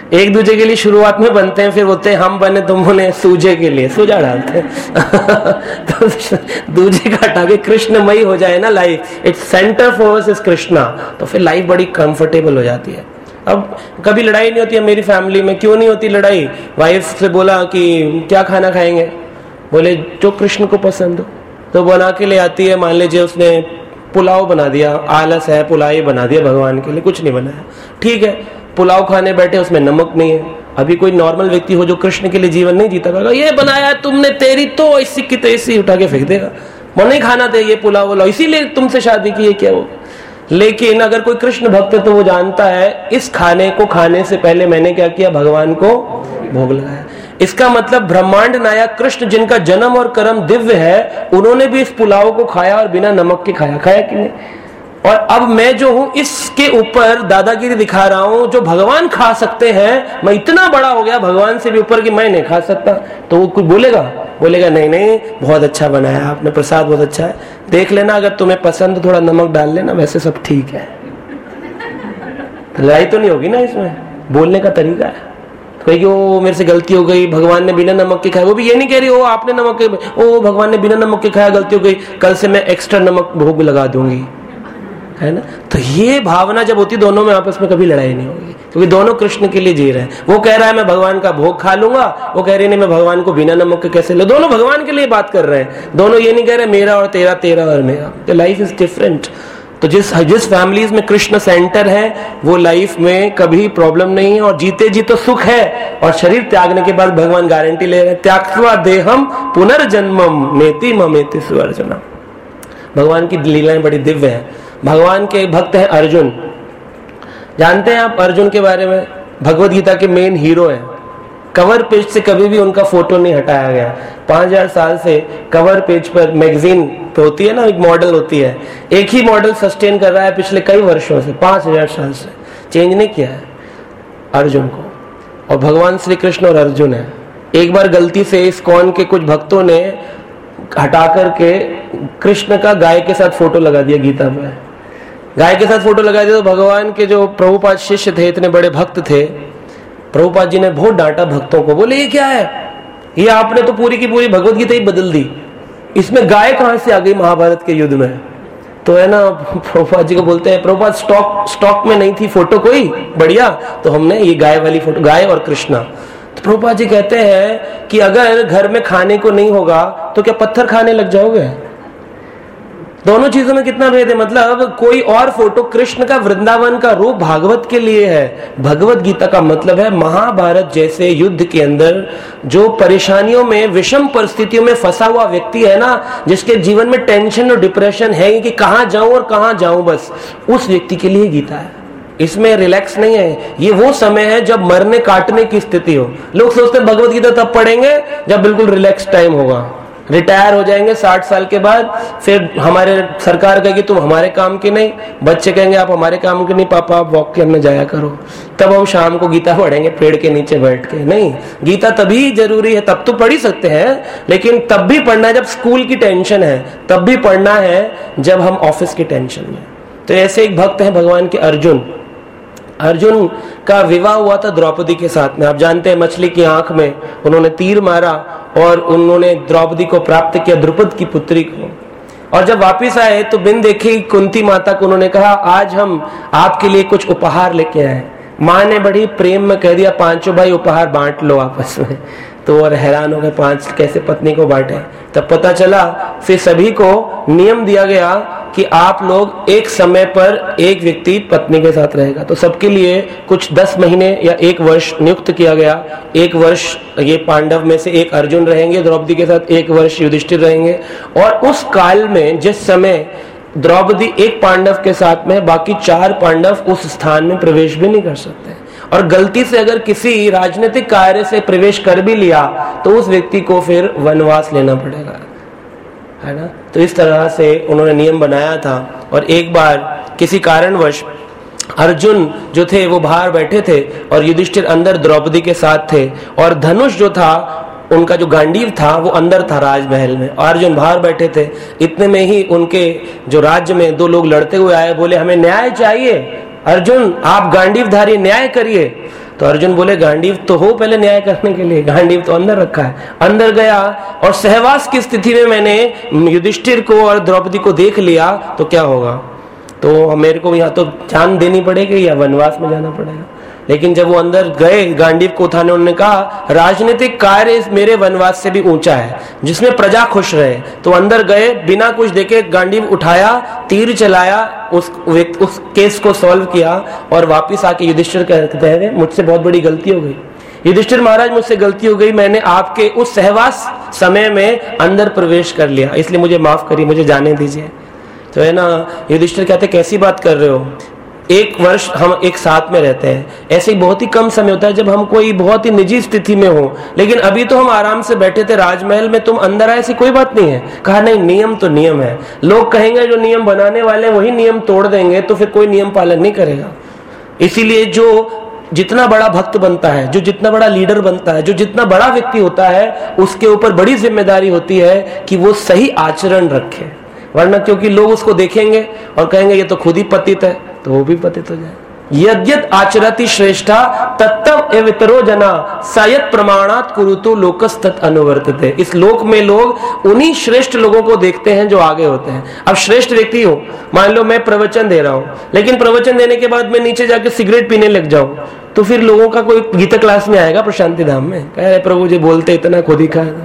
एक दूसरे के लिए शुरुआत में बनते हैं, फिर बोलते हैं हम बने तुम बने सूजे के लिए, सूजा डालते हैं। तो दूजे का हटा के कृष्णमयी हो जाए ना life, it's centre for us is Krishna, तो फिर लाइफ बड़ी कंफर्टेबल हो जाती है। अब कभी लड़ाई नहीं होती है मेरी फैमिली में। क्यों नहीं होती लड़ाई? वाइफ से बोला कि क्या खाना खाएंगे, बोले जो कृष्ण को पसंद हो, तो बना के ले आती है। मान लीजिए उसने पुलाव बना दिया, आलस है, पुलाव ही बना दिया भगवान के लिए, कुछ नहीं बनाया, ठीक है। पुलाव खाने बैठे, उसमें नमक नहीं है। अभी कोई नॉर्मल व्यक्ति हो जो कृष्ण के लिए जीवन नहीं जीता, कहेगा ये बनाया तुमने, तेरी तो ऐसी की तैसी, उठा के फेंक देगा। मन नहीं खाना था ये पुलाव वुलाव, इसीलिए तुमसे शादी की है क्या वो। लेकिन अगर कोई कृष्ण भक्त है तो वो जानता है इस खाने को खाने से पहले मैंने क्या किया, भगवान को भोग लगाया। इसका मतलब ब्रह्मांड नायक कृष्ण जिनका जन्म और कर्म दिव्य है, उन्होंने भी इस पुलाव को खाया और बिना नमक के खाया, खाया कि नहीं? और अब मैं जो हूं इसके ऊपर दादागिरी दिखा रहा हूं, जो भगवान खा सकते हैं, मैं इतना बड़ा हो गया भगवान से भी ऊपर कि मैं नहीं खा सकता। तो वो कुछ बोलेगा? बोलेगा नहीं नहीं बहुत अच्छा बनाया आपने, प्रसाद बहुत अच्छा है, देख लेना अगर तुम्हें पसंद थोड़ा नमक डाल लेना, वैसे सब ठीक है। तो लड़ाई तो नहीं होगी ना इसमें, बोलने का तरीका है। कहेगी वो मेरे से गलती हो गई, भगवान ने बिना नमक के खाया। वो भी ये नहीं कह रही ओ आपने नमक के, ओ भगवान ने बिना नमक के खाया, गलती हो गई, कल से मैं एक्स्ट्रा नमक भोग लगा दूंगी, है ना। तो ये भावना जब होती, दोनों में आपस में कभी लड़ाई नहीं होगी, क्योंकि दोनों कृष्ण के लिए जी रहे हैं। वो कह रहा है मैं भगवान का भोग खा लूंगा, वो कह रही नहीं मैं भगवान को बिना नमक के कैसे ले। दोनों भगवान के लिए बात कर रहे हैं, दोनों ये नहीं कह रहे मेरा और तेरा, तेरा और मेरा। तो लाइफ इज डिफरेंट। तो जिस फैमिलीज में कृष्ण सेंटर है वो लाइफ में कभी प्रॉब्लम नहीं है, और जीते जी तो सुख है। और शरीर त्यागने के बाद भगवान गारंटी ले रहे हैं, त्याक्त्वा देहम पुनर्जन्मम नेति ममेति सुअर्जुना। भगवान की लीलाएं बड़ी दिव्य है। भगवान के भक्त हैं अर्जुन। जानते हैं आप अर्जुन के बारे में? भगवत गीता के मेन हीरो हैं। कवर पेज से कभी भी उनका फोटो नहीं हटाया गया। 5000 साल से कवर पेज पर मैगजीन पे होती है ना, एक मॉडल होती है, एक ही मॉडल सस्टेन कर रहा है पिछले कई वर्षों से, 5000 साल से चेंज नहीं किया है अर्जुन को। और भगवान श्री कृष्ण और अर्जुन है। एक बार गलती से इस्कॉन के कुछ भक्तों ने हटा करके कृष्ण का गाय के साथ फोटो लगा दिया गीता में। गाय के साथ फोटो लगा दिया तो भगवान के जो प्रभुपाद शिष्य थे, इतने बड़े भक्त थे, प्रभुपाद जी ने बहुत डांटा भक्तों को। बोले ये क्या है, ये आपने तो पूरी की पूरी भगवत गीता ही बदल दी, इसमें गाय कहां से आ गई महाभारत के युद्ध में। तो है ना, प्रभुपाद जी को बोलते हैं प्रभुपाद स्टॉक में नहीं थी फोटो कोई बढ़िया, तो हमने ये गाय वाली फोटो, गाय और कृष्णा। तो प्रभुपाद जी कहते हैं कि अगर घर में खाने को नहीं होगा तो क्या पत्थर खाने लग जाओगे? दोनों चीजों में कितना भेद है। मतलब कोई और फोटो, कृष्ण का वृंदावन का रूप भागवत के लिए है। भगवत गीता का मतलब है महाभारत जैसे युद्ध के अंदर जो परेशानियों में, विषम परिस्थितियों में फंसा हुआ व्यक्ति है ना, जिसके जीवन में टेंशन और डिप्रेशन है कि कहां जाऊं और कहां जाऊं, बस उस व्यक्ति के लिए गीता है। इसमें रिलैक्स नहीं है। ये वो समय है जब मरने काटने की स्थिति हो। लोग सोचते हैं भगवत गीता तब पढ़ेंगे जब बिल्कुल रिलैक्स टाइम होगा, रिटायर हो जाएंगे 60 साल के बाद, फिर हमारे सरकार कहेगी तुम हमारे काम की नहीं, बच्चे कहेंगे आप हमारे काम की नहीं, पापा आप वॉक करने जाया करो, तब हम शाम को गीता पढ़ेंगे पेड़ के नीचे बैठ के। नहीं, गीता तभी जरूरी है, तब तो पढ़ ही सकते हैं, लेकिन तब भी पढ़ना है जब स्कूल की टेंशन है, तब भी पढ़ना है जब हम ऑफिस की टेंशन में। तो ऐसे एक भक्त है भगवान के अर्जुन। अर्जुन का विवाह हुआ था द्रौपदी के साथ में। आप जानते हैं मछली की आंख में उन्होंने तीर मारा और उन्होंने द्रौपदी को प्राप्त किया, द्रुपद की पुत्री को। और जब वापस आए तो बिन देखे कुंती माता को उन्होंने कहा आज हम आपके लिए कुछ उपहार लेके आए। माँ ने बड़ी प्रेम में कह दिया पांचों भाई उपहार बांट लो आपस में। तो और हैरान हो गए, 5 कैसे पत्नी को बांटे। तब पता चला, फिर सभी को नियम दिया गया कि आप लोग एक समय पर एक व्यक्ति पत्नी के साथ रहेगा। तो सबके लिए कुछ 10 महीने या 1 वर्ष नियुक्त किया गया। 1 वर्ष ये पांडव में से एक अर्जुन रहेंगे द्रौपदी के साथ, 1 वर्ष युधिष्ठिर रहेंगे। और उस काल में जिस समय द्रौपदी एक पांडव के साथ में, बाकी 4 पांडव उस स्थान में प्रवेश भी नहीं कर सकते। और गलती से अगर किसी राजनीतिक कार्य से प्रवेश कर भी लिया तो उस व्यक्ति को फिर वनवास लेना पड़ेगा, है ना। तो इस तरह से उन्होंने नियम बनाया था। और एक बार किसी कारणवश अर्जुन जो थे वो बाहर बैठे थे और युधिष्ठिर अंदर द्रौपदी के साथ थे, और धनुष जो था उनका जो गांडीव था वो अंदर था राजमहल में, और अर्जुन बाहर बैठे थे। इतने में ही उनके जो राज्य में 2 लोग लड़ते हुए आए, बोले हमें न्याय चाहिए, अर्जुन आप गांडीवधारी न्याय करिए। तो अर्जुन बोले गांडीव तो हो पहले न्याय करने के लिए, गांडीव तो अंदर रखा है। अंदर गया और सहवास की स्थिति में मैंने युधिष्ठिर को और द्रौपदी को देख लिया तो क्या होगा, तो मेरे को यहाँ तो जान देनी पड़ेगी या वनवास में जाना पड़ेगा। लेकिन जब वो अंदर गए गांडीव को उठाने, उन्होंने कहा राजनीतिक कार्य मेरे वनवास से भी ऊंचा है, जिसमें प्रजा खुश रहे। तो अंदर गए, बिना कुछ देखे गांडीव उठाया, तीर चलाया, उस केस को सॉल्व किया और वापिस आके युधिष्ठिर कहते हैं मुझसे बहुत बड़ी गलती हो गई, युधिष्ठिर महाराज मुझसे गलती हो गई, मैंने आपके उस सहवास समय में अंदर प्रवेश कर लिया, इसलिए मुझे माफ करिए, मुझे जाने दीजिए। तो है ना, युधिष्ठिर कहते कैसी बात कर रहे हो, 1 वर्ष हम एक साथ में रहते हैं, ऐसे ही बहुत ही कम समय होता है जब हम कोई बहुत ही निजी स्थिति में हो, लेकिन अभी तो हम आराम से बैठे थे राजमहल में, तुम अंदर आए, ऐसी कोई बात नहीं है। कहा नहीं, नियम तो नियम है, लोग कहेंगे जो नियम बनाने वाले वही नियम तोड़ देंगे तो फिर कोई नियम पालन नहीं करेगा। इसीलिए जो जितना बड़ा भक्त बनता है, जो जितना बड़ा लीडर बनता है, जो जितना बड़ा व्यक्ति होता है, उसके ऊपर बड़ी जिम्मेदारी होती है कि वो सही आचरण रखे, वरना क्योंकि लोग उसको देखेंगे और कहेंगे ये तो खुद ही पतित है, तो वो भी पतित हो जाए। यद्यत आचरति श्रेष्ठा तत्तव एवितरो जना सायत प्रमाणात कुरुतो लोकस्तत् अनुवर्तते। इस लोक में लोग उन्हीं श्रेष्ठ लोगों को देखते हैं जो आगे होते हैं। अब श्रेष्ठ व्यक्ति हो, मान लो मैं प्रवचन दे रहा हूं, लेकिन प्रवचन देने के बाद मैं नीचे जाके सिगरेट पीने लग जाऊं, तो फिर लोगों का कोई गीता क्लास में आएगा प्रशांति धाम में, कह रहे प्रभु जी बोलते इतना, खुद ही खा।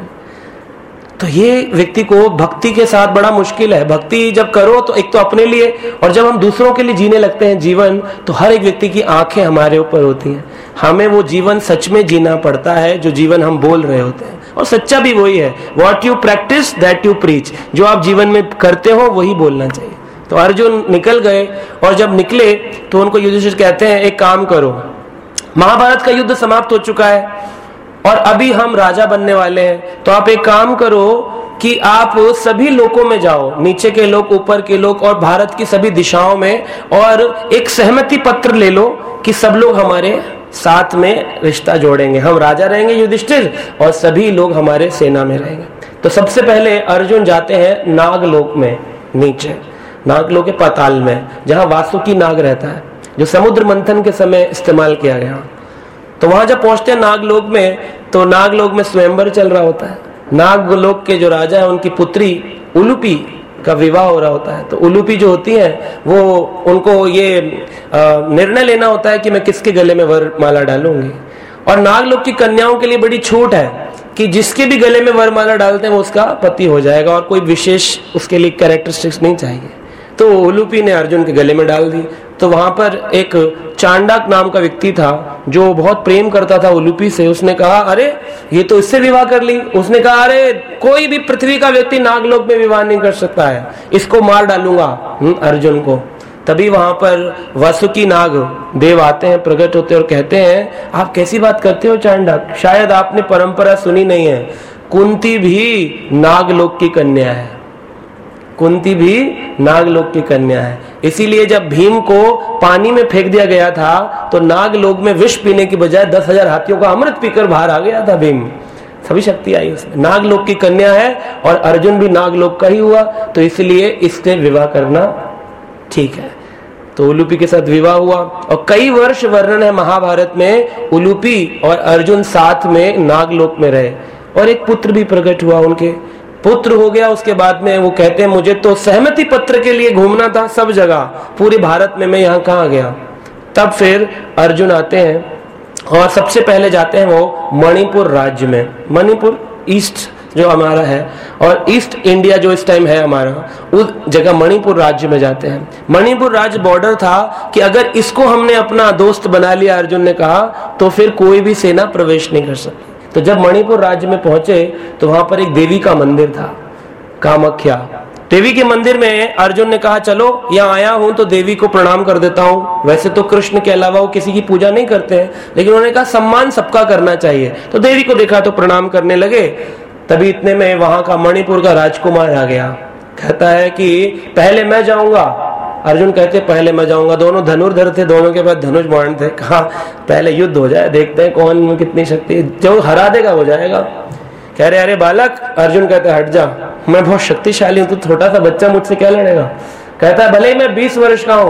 तो ये व्यक्ति को भक्ति के साथ बड़ा मुश्किल है। भक्ति जब करो तो एक तो अपने लिए, और जब हम दूसरों के लिए जीने लगते हैं जीवन, तो हर एक व्यक्ति की आंखें हमारे ऊपर होती हैं। हमें वो जीवन सच में जीना पड़ता है जो जीवन हम बोल रहे होते हैं, और सच्चा भी वही है। What you practise that you preach, जो आप जीवन में करते हो वही बोलना चाहिए। तो अर्जुन निकल गए, और जब निकले तो उनको युधिष्ठिर कहते हैं एक काम करो, महाभारत का युद्ध समाप्त हो चुका है और अभी हम राजा बनने वाले हैं, तो आप एक काम करो कि आप सभी लोकों में जाओ, नीचे के लोग, ऊपर के लोग, और भारत की सभी दिशाओं में, और एक सहमति पत्र ले लो कि सब लोग हमारे साथ में रिश्ता जोड़ेंगे, हम राजा रहेंगे युधिष्ठिर और सभी लोग हमारे सेना में रहेंगे। तो सबसे पहले अर्जुन जाते हैं नागलोक में, नीचे नागलोक के पाताल में, जहां वासुकी नाग रहता है, जो समुद्र मंथन के समय इस्तेमाल किया गया। तो वहां जब पहुंचते हैं नागलोक में, तो नागलोक में स्वयंवर चल रहा होता है। नागलोक के जो राजा है उनकी पुत्री उलूपी का विवाह हो रहा होता है। तो उलूपी जो होती है वो, उनको ये निर्णय लेना होता है कि मैं किसके गले में वरमाला डालूंगी। और नागलोक की कन्याओं के लिए बड़ी छूट है कि जिसके भी गले में वरमाला डालते हैं वो उसका पति हो जाएगा, और कोई विशेष उसके लिए कैरेक्टरिस्टिक्स नहीं चाहिए। तो उलूपी ने अर्जुन के गले में डाल दी। तो वहां पर एक चांडाक नाम का व्यक्ति था जो बहुत प्रेम करता था उलूपी से। उसने कहा अरे ये तो इससे विवाह कर ली। उसने कहा अरे कोई भी पृथ्वी का व्यक्ति नागलोक में विवाह नहीं कर सकता है, इसको मार डालूंगा अर्जुन को। तभी वहां पर वासुकी नाग देव आते हैं, प्रकट होते हैं और कहते हैं आप कैसी बात करते हो चांडाक, शायद आपने परंपरा सुनी नहीं है, कुंती भी नागलोक की कन्या है, कुंती भी नागलोक की कन्या है। इसीलिए जब भीम को पानी में फेंक दिया गया था तो नागलोक में विष पीने की बजाय 10,000 हाथियों का अमृत पीकर बाहर आ गया था भीम। सभी शक्ति आई उसमें। नागलोक की कन्या है और अर्जुन भी नागलोक का ही हुआ, तो इसलिए इससे विवाह करना ठीक है। तो उलूपी के साथ विवाह हुआ और कई वर्ष वर्णन है महाभारत में, उलूपी और अर्जुन साथ में नागलोक में रहे और एक पुत्र भी प्रकट हुआ। उनके पुत्र हो गया। उसके बाद में वो कहते हैं मुझे तो सहमति पत्र के लिए घूमना था सब जगह, पूरे भारत में, मैं यहाँ कहाँ गया। तब फिर अर्जुन आते हैं और सबसे पहले जाते हैं वो मणिपुर राज्य में। मणिपुर ईस्ट जो हमारा है और ईस्ट इंडिया जो इस टाइम है हमारा, उस जगह मणिपुर राज्य में जाते हैं। मणिपुर राज्य बॉर्डर था कि अगर इसको हमने अपना दोस्त बना लिया, अर्जुन ने कहा, तो फिर कोई भी सेना प्रवेश नहीं कर सकती। तो जब मणिपुर राज्य में पहुंचे तो वहां पर एक देवी का मंदिर था, कामाख्या देवी के मंदिर में। अर्जुन ने कहा चलो यहाँ आया हूं तो देवी को प्रणाम कर देता हूं। वैसे तो कृष्ण के अलावा वो किसी की पूजा नहीं करते हैं, लेकिन उन्होंने कहा सम्मान सबका करना चाहिए। तो देवी को देखा तो प्रणाम करने लगे। तभी इतने में वहां का मणिपुर का राजकुमार आ गया, कहता है कि पहले मैं जाऊंगा। अर्जुन कहते पहले मैं जाऊंगा। दोनों धनुर्धर थे, दोनों के पास धनुष बाण थे। कहा पहले युद्ध हो जाए, देखते हैं कौन में कितनी शक्ति, जो हरा देगा वो जाएगा। कह रहे अरे बालक, अर्जुन कहते हट जा, मैं बहुत शक्तिशाली हूं, तू छोटा सा बच्चा, मुझसे क्या लड़ेगा। कहता है भले ही मैं 20 वर्ष का हूं,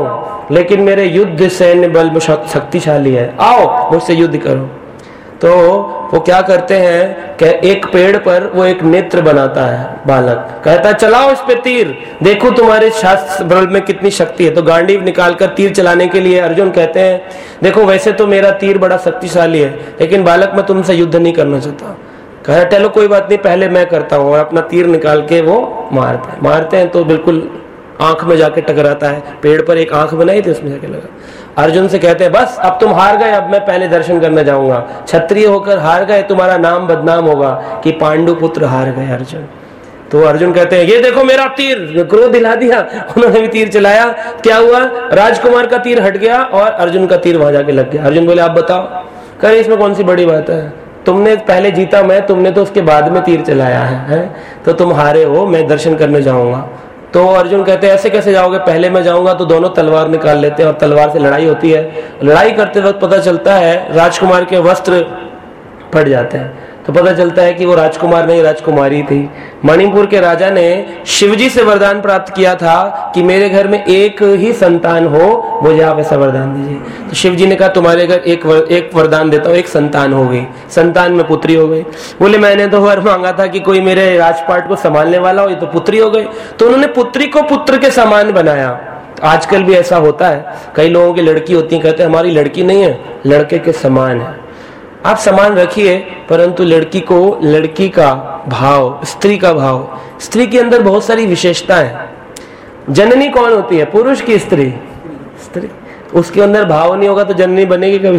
लेकिन मेरे युद्ध सैन्य बल में शक्तिशाली है, आओ मुझसे युद्ध करो। तो वो क्या करते हैं कि एक पेड़ पर वो एक नेत्र बनाता है बालक, कहता है चलाओ इस पे तीर, देखो तुम्हारे शास्त्र बल में कितनी शक्ति है। तो गांडीव निकालकर तीर चलाने के लिए अर्जुन कहते हैं देखो वैसे तो मेरा तीर बड़ा शक्तिशाली है, लेकिन बालक मैं तुमसे युद्ध नहीं करना चाहता। कहा चलो कोई बात नहीं, पहले मैं करता हूँ। और अपना तीर निकाल के वो मारते हैं तो बिल्कुल आंख में जाके टकराता है। पेड़ पर एक आंख बनाई थी, उसमें जाके लगा। अर्जुन से कहते हैं बस अब तुम हार गए, अब मैं पहले दर्शन करने जाऊंगा। क्षत्रिय होकर हार गए, तुम्हारा नाम बदनाम होगा कि पांडु पुत्र हार गए अर्जुन। तो अर्जुन कहते हैं ये देखो मेरा तीर, क्रोध दिला दिया। उन्होंने भी तीर चलाया, क्या हुआ, राजकुमार का तीर हट गया और अर्जुन का तीर वहां जाके लग गया। अर्जुन बोले आप बताओ, कहे इसमें कौन सी बड़ी बात है, तुमने पहले जीता मैं, तुमने तो उसके बाद में तीर चलाया है? तो तुम हारे हो, मैं दर्शन करने जाऊंगा। तो अर्जुन कहते हैं ऐसे कैसे जाओगे, पहले मैं जाऊंगा। तो दोनों तलवार निकाल लेते हैं और तलवार से लड़ाई होती है। लड़ाई करते वक्त पता चलता है राजकुमार के वस्त्र फट जाते हैं, तो पता चलता है कि वो राजकुमार नहीं राजकुमारी थी। मणिपुर के राजा ने शिवजी से वरदान प्राप्त किया था कि मेरे घर में एक ही संतान हो, मुझे आप ऐसा वरदान दीजिए। तो शिवजी ने कहा तुम्हारे घर एक वरदान देता हूँ, एक संतान हो गई, संतान में पुत्री हो गई। बोले मैंने तो वर मांगा था कि कोई मेरे राजपाट को संभालने वाला हो, ये तो पुत्री हो गई। तो उन्होंने पुत्री को पुत्र के समान बनाया। आजकल भी ऐसा होता है, कई लोगों की लड़की होती है, कहते हैं हमारी लड़की नहीं है, लड़के के समान है। आप समान रखिए, परंतु लड़की को लड़की का भाव, स्त्री का भाव, स्त्री के अंदर बहुत सारी विशेषताएं। जननी कौन होती है, पुरुष की स्त्री? स्त्री। उसके अंदर भाव नहीं होगा तो जननी बनेगी कभी?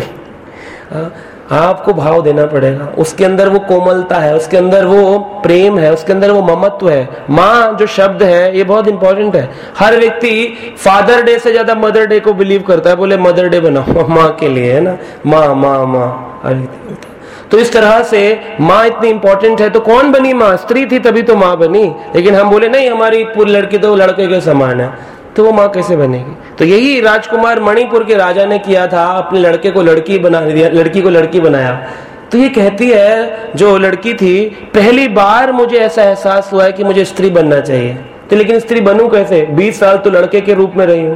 आपको भाव देना पड़ेगा। उसके अंदर वो कोमलता है, उसके अंदर वो प्रेम है, उसके अंदर वो ममत्व है। माँ जो शब्द है ये बहुत इंपॉर्टेंट है। हर व्यक्ति फादर डे से ज्यादा मदर डे को बिलीव करता है, बोले मदर डे बनाओ माँ के लिए, है ना, माँ माँ माँ। तो इस तरह से माँ इतनी इंपॉर्टेंट है। तो कौन बनी माँ? स्त्री थी तभी तो माँ बनी। लेकिन हम बोले नहीं हमारी पूरी लड़की तो लड़के के समान है, तो वो माँ कैसे बनेगी? तो यही राजकुमार मणिपुर के राजा ने किया था, अपने लड़के को लड़की बना दिया, लड़की को लड़की बनाया। तो ये कहती है जो लड़की थी, पहली बार मुझे ऐसा एहसास हुआ है कि मुझे स्त्री बनना चाहिए। तो लेकिन स्त्री बनूं कैसे, 20 साल तो लड़के के रूप में रही हूं।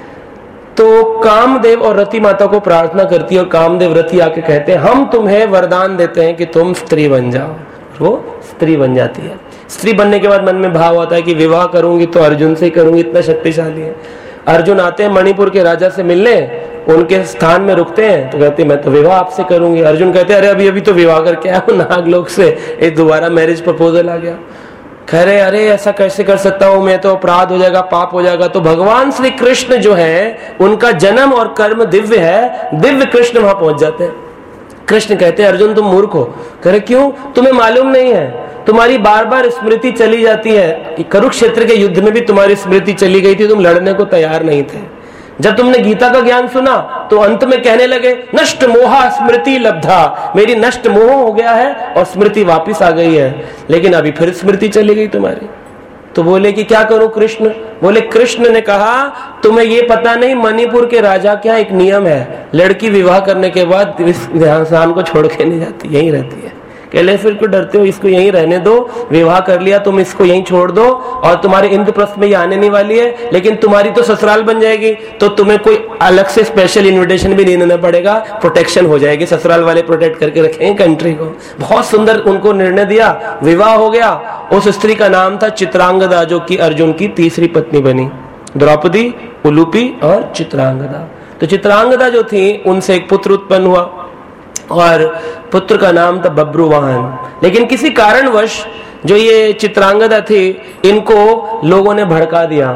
तो कामदेव और रति माता को प्रार्थना करती है और कामदेव रति आके कहते हैं हम तुम्हें वरदान देते हैं कि तुम स्त्री बन जाओ। वो स्त्री बन जाती है। स्त्री बनने के बाद मन में भाव आता है कि विवाह करूंगी तो अर्जुन से ही करूंगी, इतना शक्तिशाली है। अर्जुन आते हैं मणिपुर के राजा से मिलने, उनके स्थान में रुकते हैं, तो कहते हैं मैं तो विवाह आपसे करूंगी। अर्जुन कहते हैं अरे अभी अभी तो विवाह करके आया हूं नागलोक से, एक दोबारा मैरिज प्रपोजल आ गया। कह रहे अरे ऐसा कैसे कर सकता हूं मैं, तो अपराध हो जाएगा, पाप हो जाएगा। तो भगवान श्री कृष्ण जो है उनका जन्म और कर्म दिव्य है, दिव्य कृष्ण वहां पहुंच जाते हैं। कृष्ण कहते हैं अर्जुन तुम मूर्ख हो। कह रहे क्यों, तुम्हें मालूम नहीं है, तुम्हारी बार बार स्मृति चली जाती है। कुरुक्षेत्र के युद्ध में भी तुम्हारी स्मृति चली गई थी, तुम लड़ने को तैयार नहीं थे। जब तुमने गीता का ज्ञान सुना तो अंत में कहने लगे नष्ट मोहा स्मृति लब्धा, मेरी नष्ट मोह हो गया है और स्मृति वापस आ गई है। लेकिन अभी फिर स्मृति चली गई तुम्हारी। तो बोले कि क्या करूं कृष्ण? बोले कृष्ण ने कहा तुम्हें ये पता नहीं, मणिपुर के राजा के यहाँ एक नियम है, लड़की विवाह करने के बाद इंसान को छोड़ के नहीं जाती, यहीं रहती है। कहले फिर क्यों डरते हो, इसको यहीं रहने दो, विवाह कर लिया तुम इसको यहीं छोड़ दो और तुम्हारे इंद्रप्रस्थ में ये आने नहीं वाली है, लेकिन तुम्हारी तो ससुराल बन जाएगी, तो तुम्हें कोई अलग से स्पेशल इनविटेशन भी नहीं देना पड़ेगा, प्रोटेक्शन हो जाएगी, ससुराल वाले प्रोटेक्ट करके रखेंगे कंट्री को। बहुत सुंदर उनको निर्णय दिया, विवाह हो गया। उस स्त्री का नाम था चित्रांगदा, जो कि अर्जुन की तीसरी पत्नी बनी। द्रौपदी, उलूपी और चित्रांगदा। तो चित्रांगदा जो थी उनसे एक पुत्र उत्पन्न हुआ और पुत्र का नाम था बब्रुवाहन। लेकिन किसी कारणवश जो ये चित्रांगदा थी, इनको लोगों ने भड़का दिया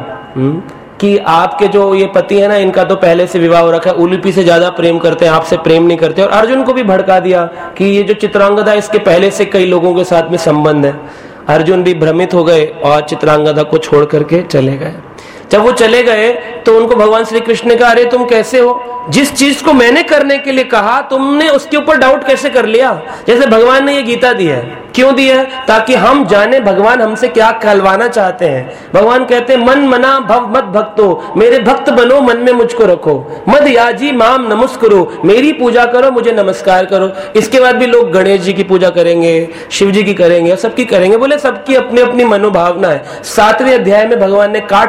कि आपके जो ये पति है ना, इनका तो पहले से विवाह हो रखा है, उलूपी से ज्यादा प्रेम करते हैं, आपसे प्रेम नहीं करते। और अर्जुन को भी भड़का दिया कि ये जो चित्रांगदा, इसके पहले से कई लोगों के साथ में संबंध है। अर्जुन भी भ्रमित हो गए और चित्रांगदा को छोड़ करके चले गए। जब वो चले गए तो उनको भगवान श्री कृष्ण ने कहा अरे तुम कैसे हो, जिस चीज को मैंने करने के लिए कहा तुमने उसके ऊपर डाउट कैसे कर लिया? जैसे भगवान ने ये गीता दी है, क्यों दी है? ताकि हम जाने भगवान हमसे क्या कहलवाना चाहते हैं। भगवान कहते हैं मन मना भव मत भक्तो, मेरे भक्त बनो, मन में मुझको रखो, मद याजी माम नमस्करो, मेरी पूजा करो, मुझे नमस्कार करो। इसके बाद भी लोग गणेश जी की पूजा करेंगे, शिव जी की करेंगे, सबकी करेंगे। बोले सबकी अपनी अपनी मनोभावना है। 7वें अध्याय में भगवान ने काट दिया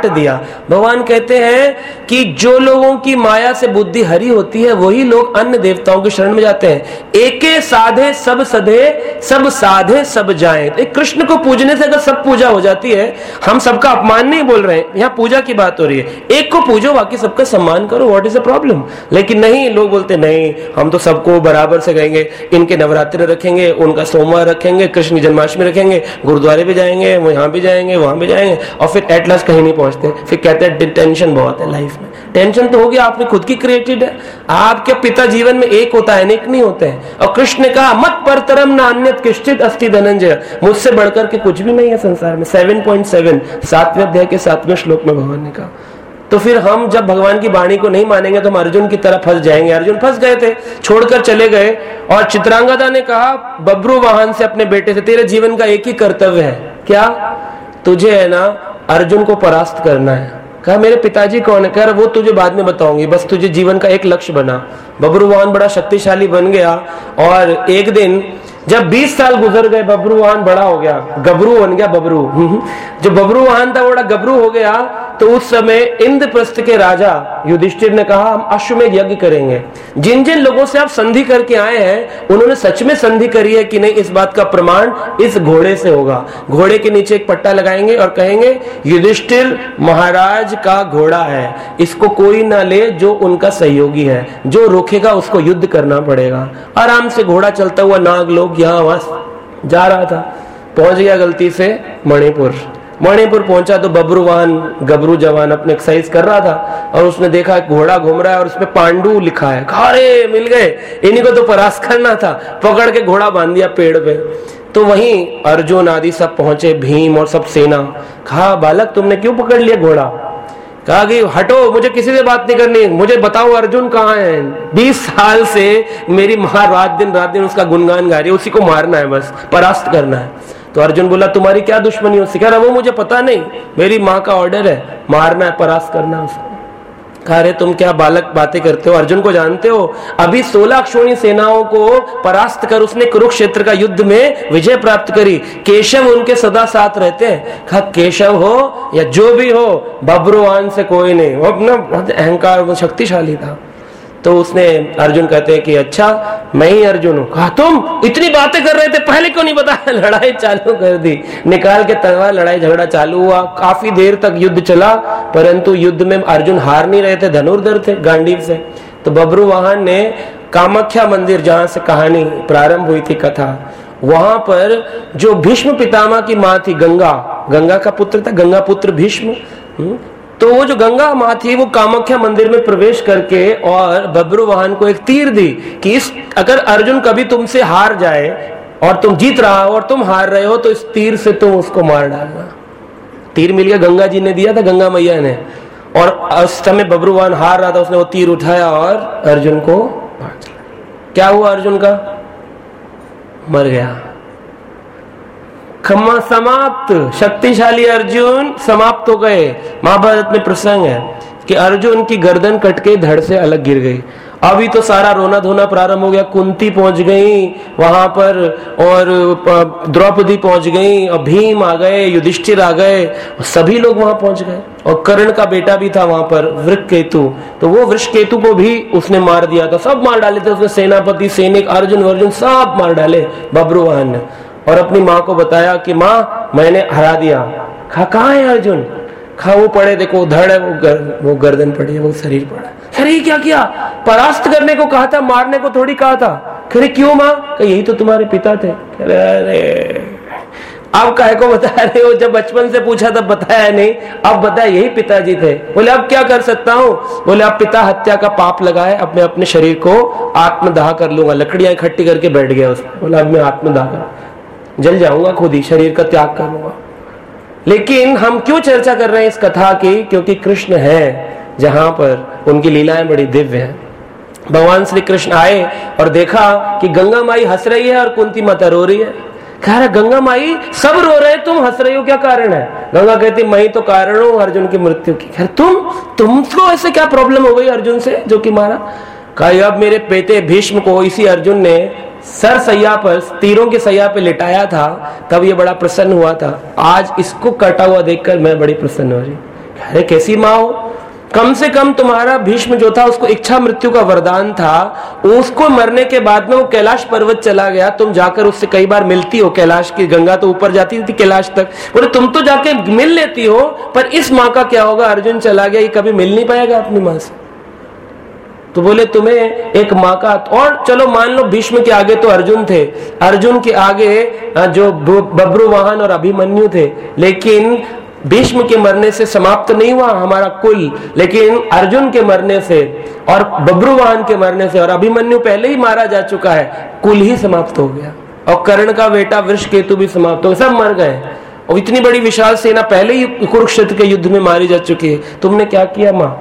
भगवान कहते हैं कि जो लोगों की माया से बुद्धि हरी होती है वही लोग अन्य देवताओं की शरण में जाते हैं। एके साधे सब सधे, सब साधे सब जाएं। तो कृष्ण को पूजने से अगर सब पूजा हो जाती है, हम सबका अपमान नहीं बोल रहे हैं, यहाँ पूजा की बात हो रही है। एक को पूजो, बाकी सबका सम्मान करो, व्हाट इज द प्रॉब्लम। लेकिन नहीं, लोग बोलते नहीं हम तो सबको बराबर से कहेंगे, इनके नवरात्रि रखेंगे, उनका सोमवार रखेंगे, कृष्ण की जन्माष्टमी रखेंगे, गुरुद्वारे भी जाएंगे, यहाँ भी जाएंगे, वहां भी जाएंगे, और फिर एट लास्ट कहीं नहीं पहुंचते। फिर कहते हैं टेंशन बहुत है लाइफ में। टेंशन तो होगी, आपने खुद की क्रिएटेड है। आपके पिता जीवन में एक होता है, अनेक नहीं होते हैं। और कृष्ण ने कहा मत परतरम न अन्यत किश्चित अस्ति धनंजय, मुझसे बढ़कर के कुछ भी नहीं है संसार में। 7.7 7वें अध्याय के 7वें श्लोक में भगवान ने कहा। तो फिर हम जब भगवान की वाणी को नहीं मानेंगे तो हम अर्जुन की तरह फंस जाएंगे। अर्जुन फंस गए थे, छोड़कर चले गए। और चित्रांगदा ने कहा बब्रू वाहन से अपने बेटे से, तेरे जीवन का एक ही कर्तव्य है, क्या? तुझे है ना अर्जुन को परास्त करना है। कहा मेरे पिताजी कौन है? कह रहा वो तुझे बाद में बताऊंगी, बस तुझे जीवन का एक लक्ष्य बना। बब्रुवाहन बड़ा शक्तिशाली बन गया। और एक दिन जब 20 साल गुजर गए, बब्रुवाहन बड़ा हो गया, गबरू बन गया, बबरू। जो बब्रुवाहन था बड़ा गबरू हो गया। तो उस समय इंद्रप्रस्थ के राजा युधिष्ठिर ने कहा हम अश्वमेध यज्ञ करेंगे। जिन जिन लोगों से आप संधि करके आए हैं उन्होंने सच में संधि करी है कि नहीं, इस बात का प्रमाण इस घोड़े से होगा। घोड़े के नीचे एक पट्टा लगाएंगे और कहेंगे युधिष्ठिर महाराज का घोड़ा है, इसको कोई ना ले जो उनका सहयोगी है, जो रोकेगा उसको युद्ध करना पड़ेगा। आराम से घोड़ा चलता हुआ नागलोक यहाँ वहां जा रहा था, पहुंच गया गलती से मणिपुर। मणिपुर पहुंचा तो बब्रुवाहन गबरू जवान अपने एक्सरसाइज कर रहा था और उसने देखा घोड़ा घूम रहा है और उसमें पांडु लिखा है। अरे मिल गए, इन्हीं को तो परास्त करना था। पकड़ के घोड़ा बांध दिया पेड़ पे। तो वहीं अर्जुन आदि सब पहुंचे, भीम और सब सेना। कहा बालक तुमने क्यों पकड़ लिया घोड़ा? कहा कि हटो, मुझे किसी से बात नहीं करनी, मुझे बताओ अर्जुन कहाँ है। 20 साल से मेरी माँ रात दिन उसका गुणगान गा रही है, उसी को मारना है, बस परास्त करना है। तो अर्जुन बोला तुम्हारी क्या दुश्मनी हो? कह रहा वो मुझे पता नहीं, मेरी माँ का ऑर्डर है, मारना है, परास्त करना है उसको। कहा रे तुम क्या बालक बातें करते हो? अर्जुन को जानते हो? अभी 16 अक्षौणी सेनाओं को परास्त कर उसने कुरुक्षेत्र का युद्ध में विजय प्राप्त करी। केशव उनके सदा साथ रहते हैं। कहा केशव हो या जो भी हो, बब्रुवाहन से कोई नहीं। वो अपना अहंकार, वो शक्तिशाली था। तो उसने अर्जुन कहते हैं कि अच्छा मैं ही अर्जुन हूँ। कहा तुम इतनी बातें कर रहे थे, पहले क्यों नहीं बताया? लड़ाई चालू कर दी, निकाल के तलवार, लड़ाई झगड़ा चालू हुआ। काफी देर तक युद्ध चला, परंतु युद्ध में अर्जुन हार नहीं रहे थे, धनुर्धर थे गांडीव से। तो बब्रुवाहन ने कामाख्या मंदिर, जहां से कहानी प्रारंभ हुई थी कथा, वहां पर जो भीष्म पितामह की माँ थी, गंगा का पुत्र था, गंगा पुत्र भीष्म। तो वो जो गंगा माँ थी वो कामाख्या मंदिर में प्रवेश करके और बब्रुवाहन को एक तीर दी कि इस अगर अर्जुन कभी तुमसे हार जाए और तुम जीत रहा हो और तुम हार रहे हो तो इस तीर से तुम उसको मार डालना। तीर मिल गया, गंगा जी ने दिया था, गंगा मैया ने। और उस समय बब्रुवाहन हार रहा था, उसने वो तीर उठाया और अर्जुन को मार दिया। क्या हुआ अर्जुन का? मर गया, खम्मा समाप्त। शक्तिशाली अर्जुन समाप्त हो गए। महाभारत में प्रसंग है कि अर्जुन की गर्दन कट के धड़ से अलग गिर गई। अभी तो सारा रोना धोना प्रारंभ हो गया। कुंती पहुंच गई वहां पर और द्रौपदी पहुंच गई और भीम आ गए, युधिष्ठिर आ गए, सभी लोग वहां पहुंच गए। और कर्ण का बेटा भी था वहां पर, वृषकेतु। तो वो वृषकेतु को भी उसने मार दिया था, सब मार डाले थे उसने। सेनापति, सैनिक, अर्जुन सब मार डाले बब्रुवाहन ने। और अपनी माँ को बताया कि माँ मैंने हरा दिया। कहाँ है अर्जुन? वो पड़े, देखो धड़ है, वो गर्दन पड़ी है, वो शरीर पड़ा। शरीर क्या किया? परास्त करने को कहा था, मारने को थोड़ी कहा था। अरे क्यों माँ? यही तो तुम्हारे पिता थे। अरे अब काहे को बता रहे हो? जब बचपन से पूछा तब बताया नहीं, अब बताया यही पिताजी थे। बोले अब क्या कर सकता हूँ? बोले अब पिता हत्या का पाप लगाए, अब मैं अपने शरीर को आत्मदाह कर लूंगा। लकड़ियां इकट्ठी करके बैठ गया उसमें। बोला अब मैं आत्मदाह कर, जल जाऊंगा, खुद ही शरीर का त्याग करूंगा। लेकिन हम क्यों चर्चा कर रहे हैं इस कथा की? क्योंकि कृष्ण है जहां पर उनकी लीलाएं बड़ी दिव्य हैं। भगवान श्री कृष्ण आए और देखा कि गंगा माई हंस रही है और कुंती माता रो रही है। कह रहा गंगा माई सब रो रहे हैं, तुम हंस रही हो, क्या कारण है? गंगा कहती मैं ही तो कारण हूं अर्जुन की मृत्यु की। खैर तुमको ऐसे क्या प्रॉब्लम हो गई अर्जुन से जो कि मारा? कहा अब मेरे बेटे भीष्म को इसी अर्जुन ने सर सैया पर, तीरों के सैया पे लिटाया था, तब ये बड़ा प्रसन्न हुआ था। आज इसको कटा हुआ देखकर मैं बड़ी प्रसन्न हो रही। अरे कैसी माँ हो, कम से कम तुम्हारा भीष्म जो था उसको इच्छा मृत्यु का वरदान था, उसको मरने के बाद में वो कैलाश पर्वत चला गया, तुम जाकर उससे कई बार मिलती हो, कैलाश की गंगा तो ऊपर जाती थी कैलाश तक, बोले तुम तो जाके मिल लेती हो, पर इस माँ का क्या होगा, अर्जुन चला गया, ये कभी मिल नहीं पाएगा अपनी माँ से। तो बोले तुम्हें एक माँ का, और चलो मान लो भीष्म के आगे तो अर्जुन थे, अर्जुन के आगे जो बब्रुवाहन और अभिमन्यु थे, लेकिन भीष्म के मरने से समाप्त नहीं हुआ हमारा कुल, लेकिन अर्जुन के मरने से और बब्रुवाहन के मरने से और अभिमन्यु पहले ही मारा जा चुका है, कुल ही समाप्त हो गया। और कर्ण का बेटा वृषकेतु भी समाप्त हो गया, सब मर गए। और इतनी बड़ी विशाल सेना पहले ही कुरुक्षेत्र के युद्ध में मारी जा चुकी है। तुमने क्या किया माँ?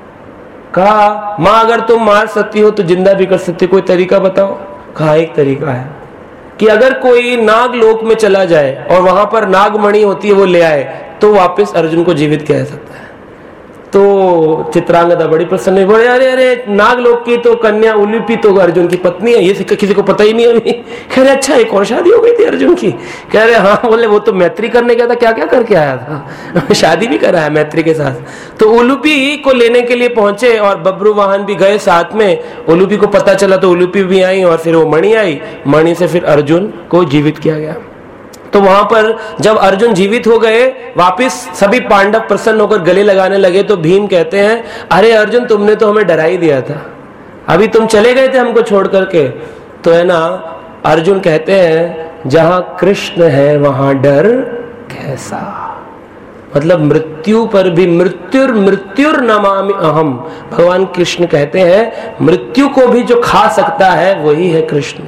कहा माँ अगर तुम मार सकती हो तो जिंदा भी कर सकती हो, कोई तरीका बताओ। कहा एक तरीका है कि अगर कोई नाग लोक में चला जाए और वहां पर नागमणि होती है वो ले आए तो वापस अर्जुन को जीवित किया जा सकता है। तो चित्रांगदा बड़ी प्रसन्न हुई, बोले अरे अरे नागलोक की तो कन्या उलूपी तो अर्जुन की पत्नी है, ये किसी को पता ही नहीं अभी। कह रहे अच्छा एक और शादी हो गई थी अर्जुन की? कह रहे हाँ। बोले वो तो मैत्री करने गया था, क्या क्या करके आया था, शादी भी करा है मैत्री के साथ। तो उलूपी को लेने के लिए पहुंचे और बब्रुवाहन भी गए साथ में। उलूपी को पता चला तो उलूपी भी आई और फिर वो मणि आई, मणि से फिर अर्जुन को जीवित किया गया। तो वहां पर जब अर्जुन जीवित हो गए, वापिस सभी पांडव प्रसन्न होकर गले लगाने लगे, तो भीम कहते हैं अरे अर्जुन तुमने तो हमें डरा ही दिया था, अभी तुम चले गए थे हमको छोड़ करके। तो है ना, अर्जुन कहते हैं जहां कृष्ण है वहां डर कैसा, मतलब मृत्यु पर भी मृत्युर नमामि अहम। भगवान कृष्ण कहते हैं मृत्यु को भी जो खा सकता है वही है कृष्ण।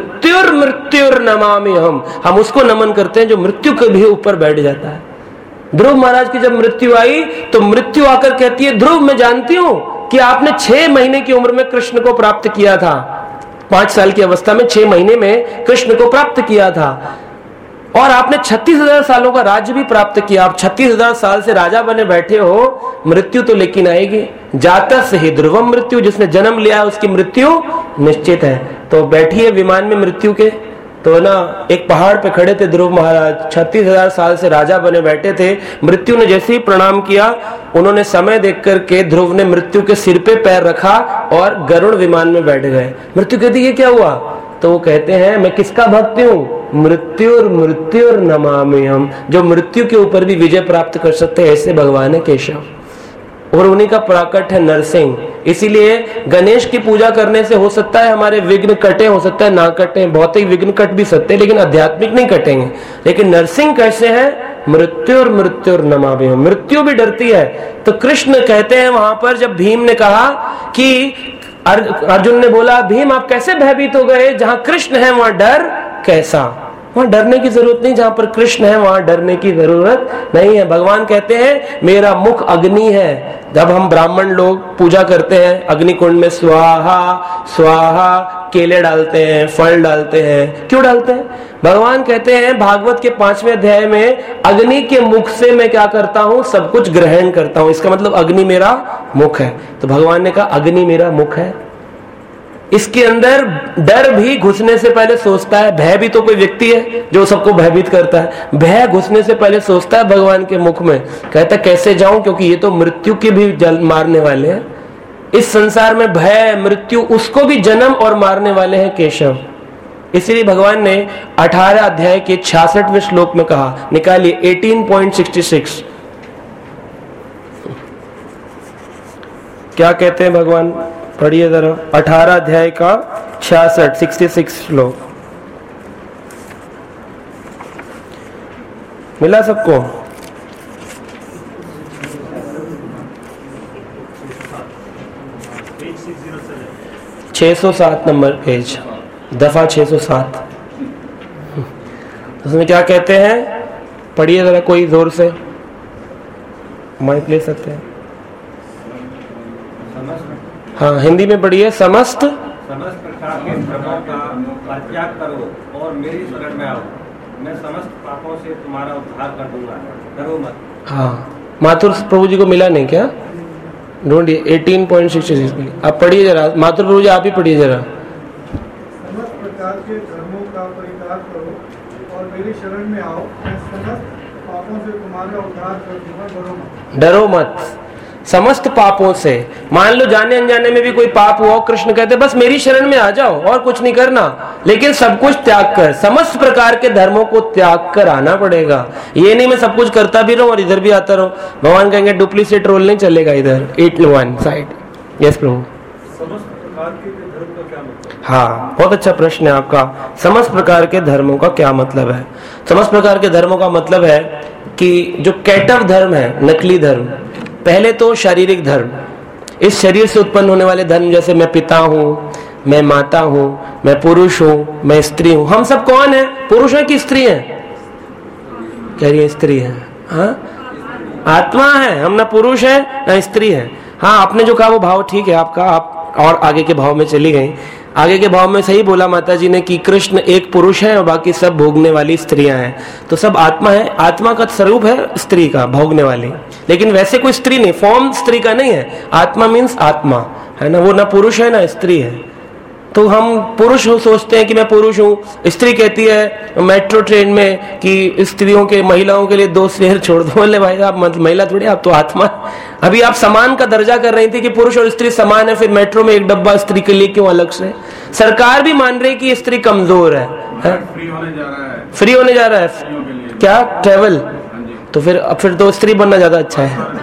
मृत्युर नमामि अहम, हम उसको नमन करते हैं जो मृत्यु के भी ऊपर बैठ जाता है। ध्रुव महाराज की जब मृत्यु आई तो मृत्यु आकर कहती है ध्रुव मैं जानती हूं कि आपने 6 महीने की उम्र में कृष्ण को प्राप्त किया था, 5 साल की अवस्था में 6 महीने में कृष्ण को प्राप्त किया था, और आपने 36,000 सालों का राज्य भी प्राप्त किया। आप 36,000 साल से राजा बने बैठे हो, मृत्यु तो लेकिन आएगी। जातस्य ही ध्रुवम मृत्यु, जिसने जन्म लिया उसकी मृत्यु निश्चित है। तो बैठिए विमान में मृत्यु के। तो ना एक पहाड़ पे खड़े थे ध्रुव महाराज, 36,000 साल से राजा बने बैठे थे। मृत्यु ने जैसे ही प्रणाम किया, उन्होंने समय देख करके ध्रुव ने मृत्यु के सिर पे पैर रखा और गरुड़ विमान में बैठ गए। मृत्यु कहती ये क्या हुआ? तो वो कहते हैं मैं किसका भक्त हूँ? मृत्युर नमामि हम, जो मृत्यु के ऊपर भी विजय प्राप्त कर सकते हैं, ऐसे भगवान है केशव। और उन्हीं का प्राकट है नरसिंह। इसीलिए गणेश की पूजा करने से हो सकता है हमारे विघ्न कटे, हो सकता है ना कटे, भौतिक विघ्न कट भी सकते हैं लेकिन आध्यात्मिक नहीं कटेंगे। लेकिन नरसिंह कैसे है? मृत्युर नमामि हम, मृत्यु भी डरती है। तो कृष्ण कहते हैं वहां पर जब भीम ने कहा कि अर्जुन ने बोला भीम आप कैसे भयभीत हो गए, जहां कृष्ण है वहां डर कैसा? वहां डरने की जरूरत नहीं, जहां पर कृष्ण है वहां डरने की जरूरत नहीं है। भगवान कहते हैं मेरा मुख अग्नि है। जब हम ब्राह्मण लोग पूजा करते हैं अग्नि कुंड में स्वाहा स्वाहा केले डालते हैं, फल डालते हैं, क्यों डालते हैं? भगवान कहते हैं भागवत के 5वें अध्याय में अग्नि के मुख से मैं क्या करता हूं? सब कुछ ग्रहण करता हूं। इसका मतलब अग्नि मेरा मुख है। तो भगवान ने कहा अग्नि मेरा मुख है। इसके अंदर डर भी घुसने से पहले सोचता है, भय भी तो कोई व्यक्ति है जो सबको भयभीत करता है, भय घुसने से पहले सोचता है भगवान के मुख में, कहता कैसे जाऊं क्योंकि ये तो मृत्यु के भी जल मारने वाले हैं। इस संसार में भय मृत्यु उसको भी जन्म और मारने वाले हैं केशव। इसीलिए भगवान ने 18 अध्याय के 66वें श्लोक में कहा, निकालिए 18.66, क्या कहते हैं भगवान? पढ़िए जरा 18 अध्याय का 66 श्लोक। मिला सबको? 607 नंबर पेज, दफा 607। उसमें क्या कहते हैं? पढ़िए जरा, कोई जोर से माइक ले सकते हैं? हाँ हिंदी में पढ़िए। समस्त प्रकार के भ्रमों का परित्याग करो और मेरी शरण में आओ, मैं समस्त पापों से तुम्हारा उद्धार कर दूंगा, डरो मत। हाँ माथुर प्रभु जी को मिला नहीं क्या? ढूंढिए 18.66। आप पढ़िए जरा, माथुर प्रभु जी आप ही पढ़िए जरा। समस्त प्रकार के धर्मों का परित्याग करो और मेरी शरण में आओ, मैं समस्त पापों से तुम्हारा उद्धार कर दूंगा, डरो मत। समस्त पापों से, मान लो जाने अनजाने में भी कोई पाप हुआ, कृष्ण कहते बस मेरी शरण में आ जाओ और कुछ नहीं करना, लेकिन सब कुछ त्याग कर, समस्त प्रकार के धर्मों को त्याग कर आना पड़ेगा। ये नहीं मैं सब कुछ करता भी रहूं और इधर भी आता रहूं। भगवान कहेंगे डुप्लीकेट रोल नहीं चलेगा इधर, 8-1 साइड। यस प्रभु। समस्त प्रकार के धर्म का क्या मतलब? हाँ, बहुत अच्छा प्रश्न है आपका। समस्त प्रकार के धर्मों का क्या मतलब है? समस्त प्रकार के धर्मों का मतलब है कि जो कैटव धर्म है, नकली धर्म, पहले तो शारीरिक धर्म, इस शरीर से उत्पन्न होने वाले धर्म, जैसे मैं पिता हूं, मैं माता हूं, मैं पुरुष हूं, मैं स्त्री हूं। हम सब कौन है? पुरुष है कि स्त्री है? कह रही है स्त्री है। हाँ, आत्मा है, हम ना पुरुष है ना स्त्री है। हाँ, आपने जो कहा वो भाव ठीक है आपका, आप और आगे के भाव में चली गई। आगे के भाव में सही बोला माता जी ने कि कृष्ण एक पुरुष है और बाकी सब भोगने वाली स्त्रियां हैं, तो सब आत्मा है। आत्मा का स्वरूप है स्त्री का, भोगने वाली, लेकिन वैसे कोई स्त्री नहीं, फॉर्म स्त्री का नहीं है। आत्मा मीन्स आत्मा है ना, वो ना पुरुष है ना स्त्री है। तो हम पुरुष सोचते हैं कि मैं पुरुष हूँ, स्त्री कहती है मेट्रो ट्रेन में कि स्त्रियों के, महिलाओं के लिए 2 शेर छोड़ दो। बोले भाई आप महिला थोड़ी, आप तो आत्मा। अभी आप समान का दर्जा कर रही थी कि पुरुष और स्त्री समान है, फिर मेट्रो में एक डब्बा स्त्री के लिए क्यों अलग से? सरकार भी मान रही कि स्त्री कमजोर है। फ्री होने जा रहा है, फ्री होने जा रहा है क्या ट्रेवल? तो फिर तो स्त्री बनना ज्यादा अच्छा है।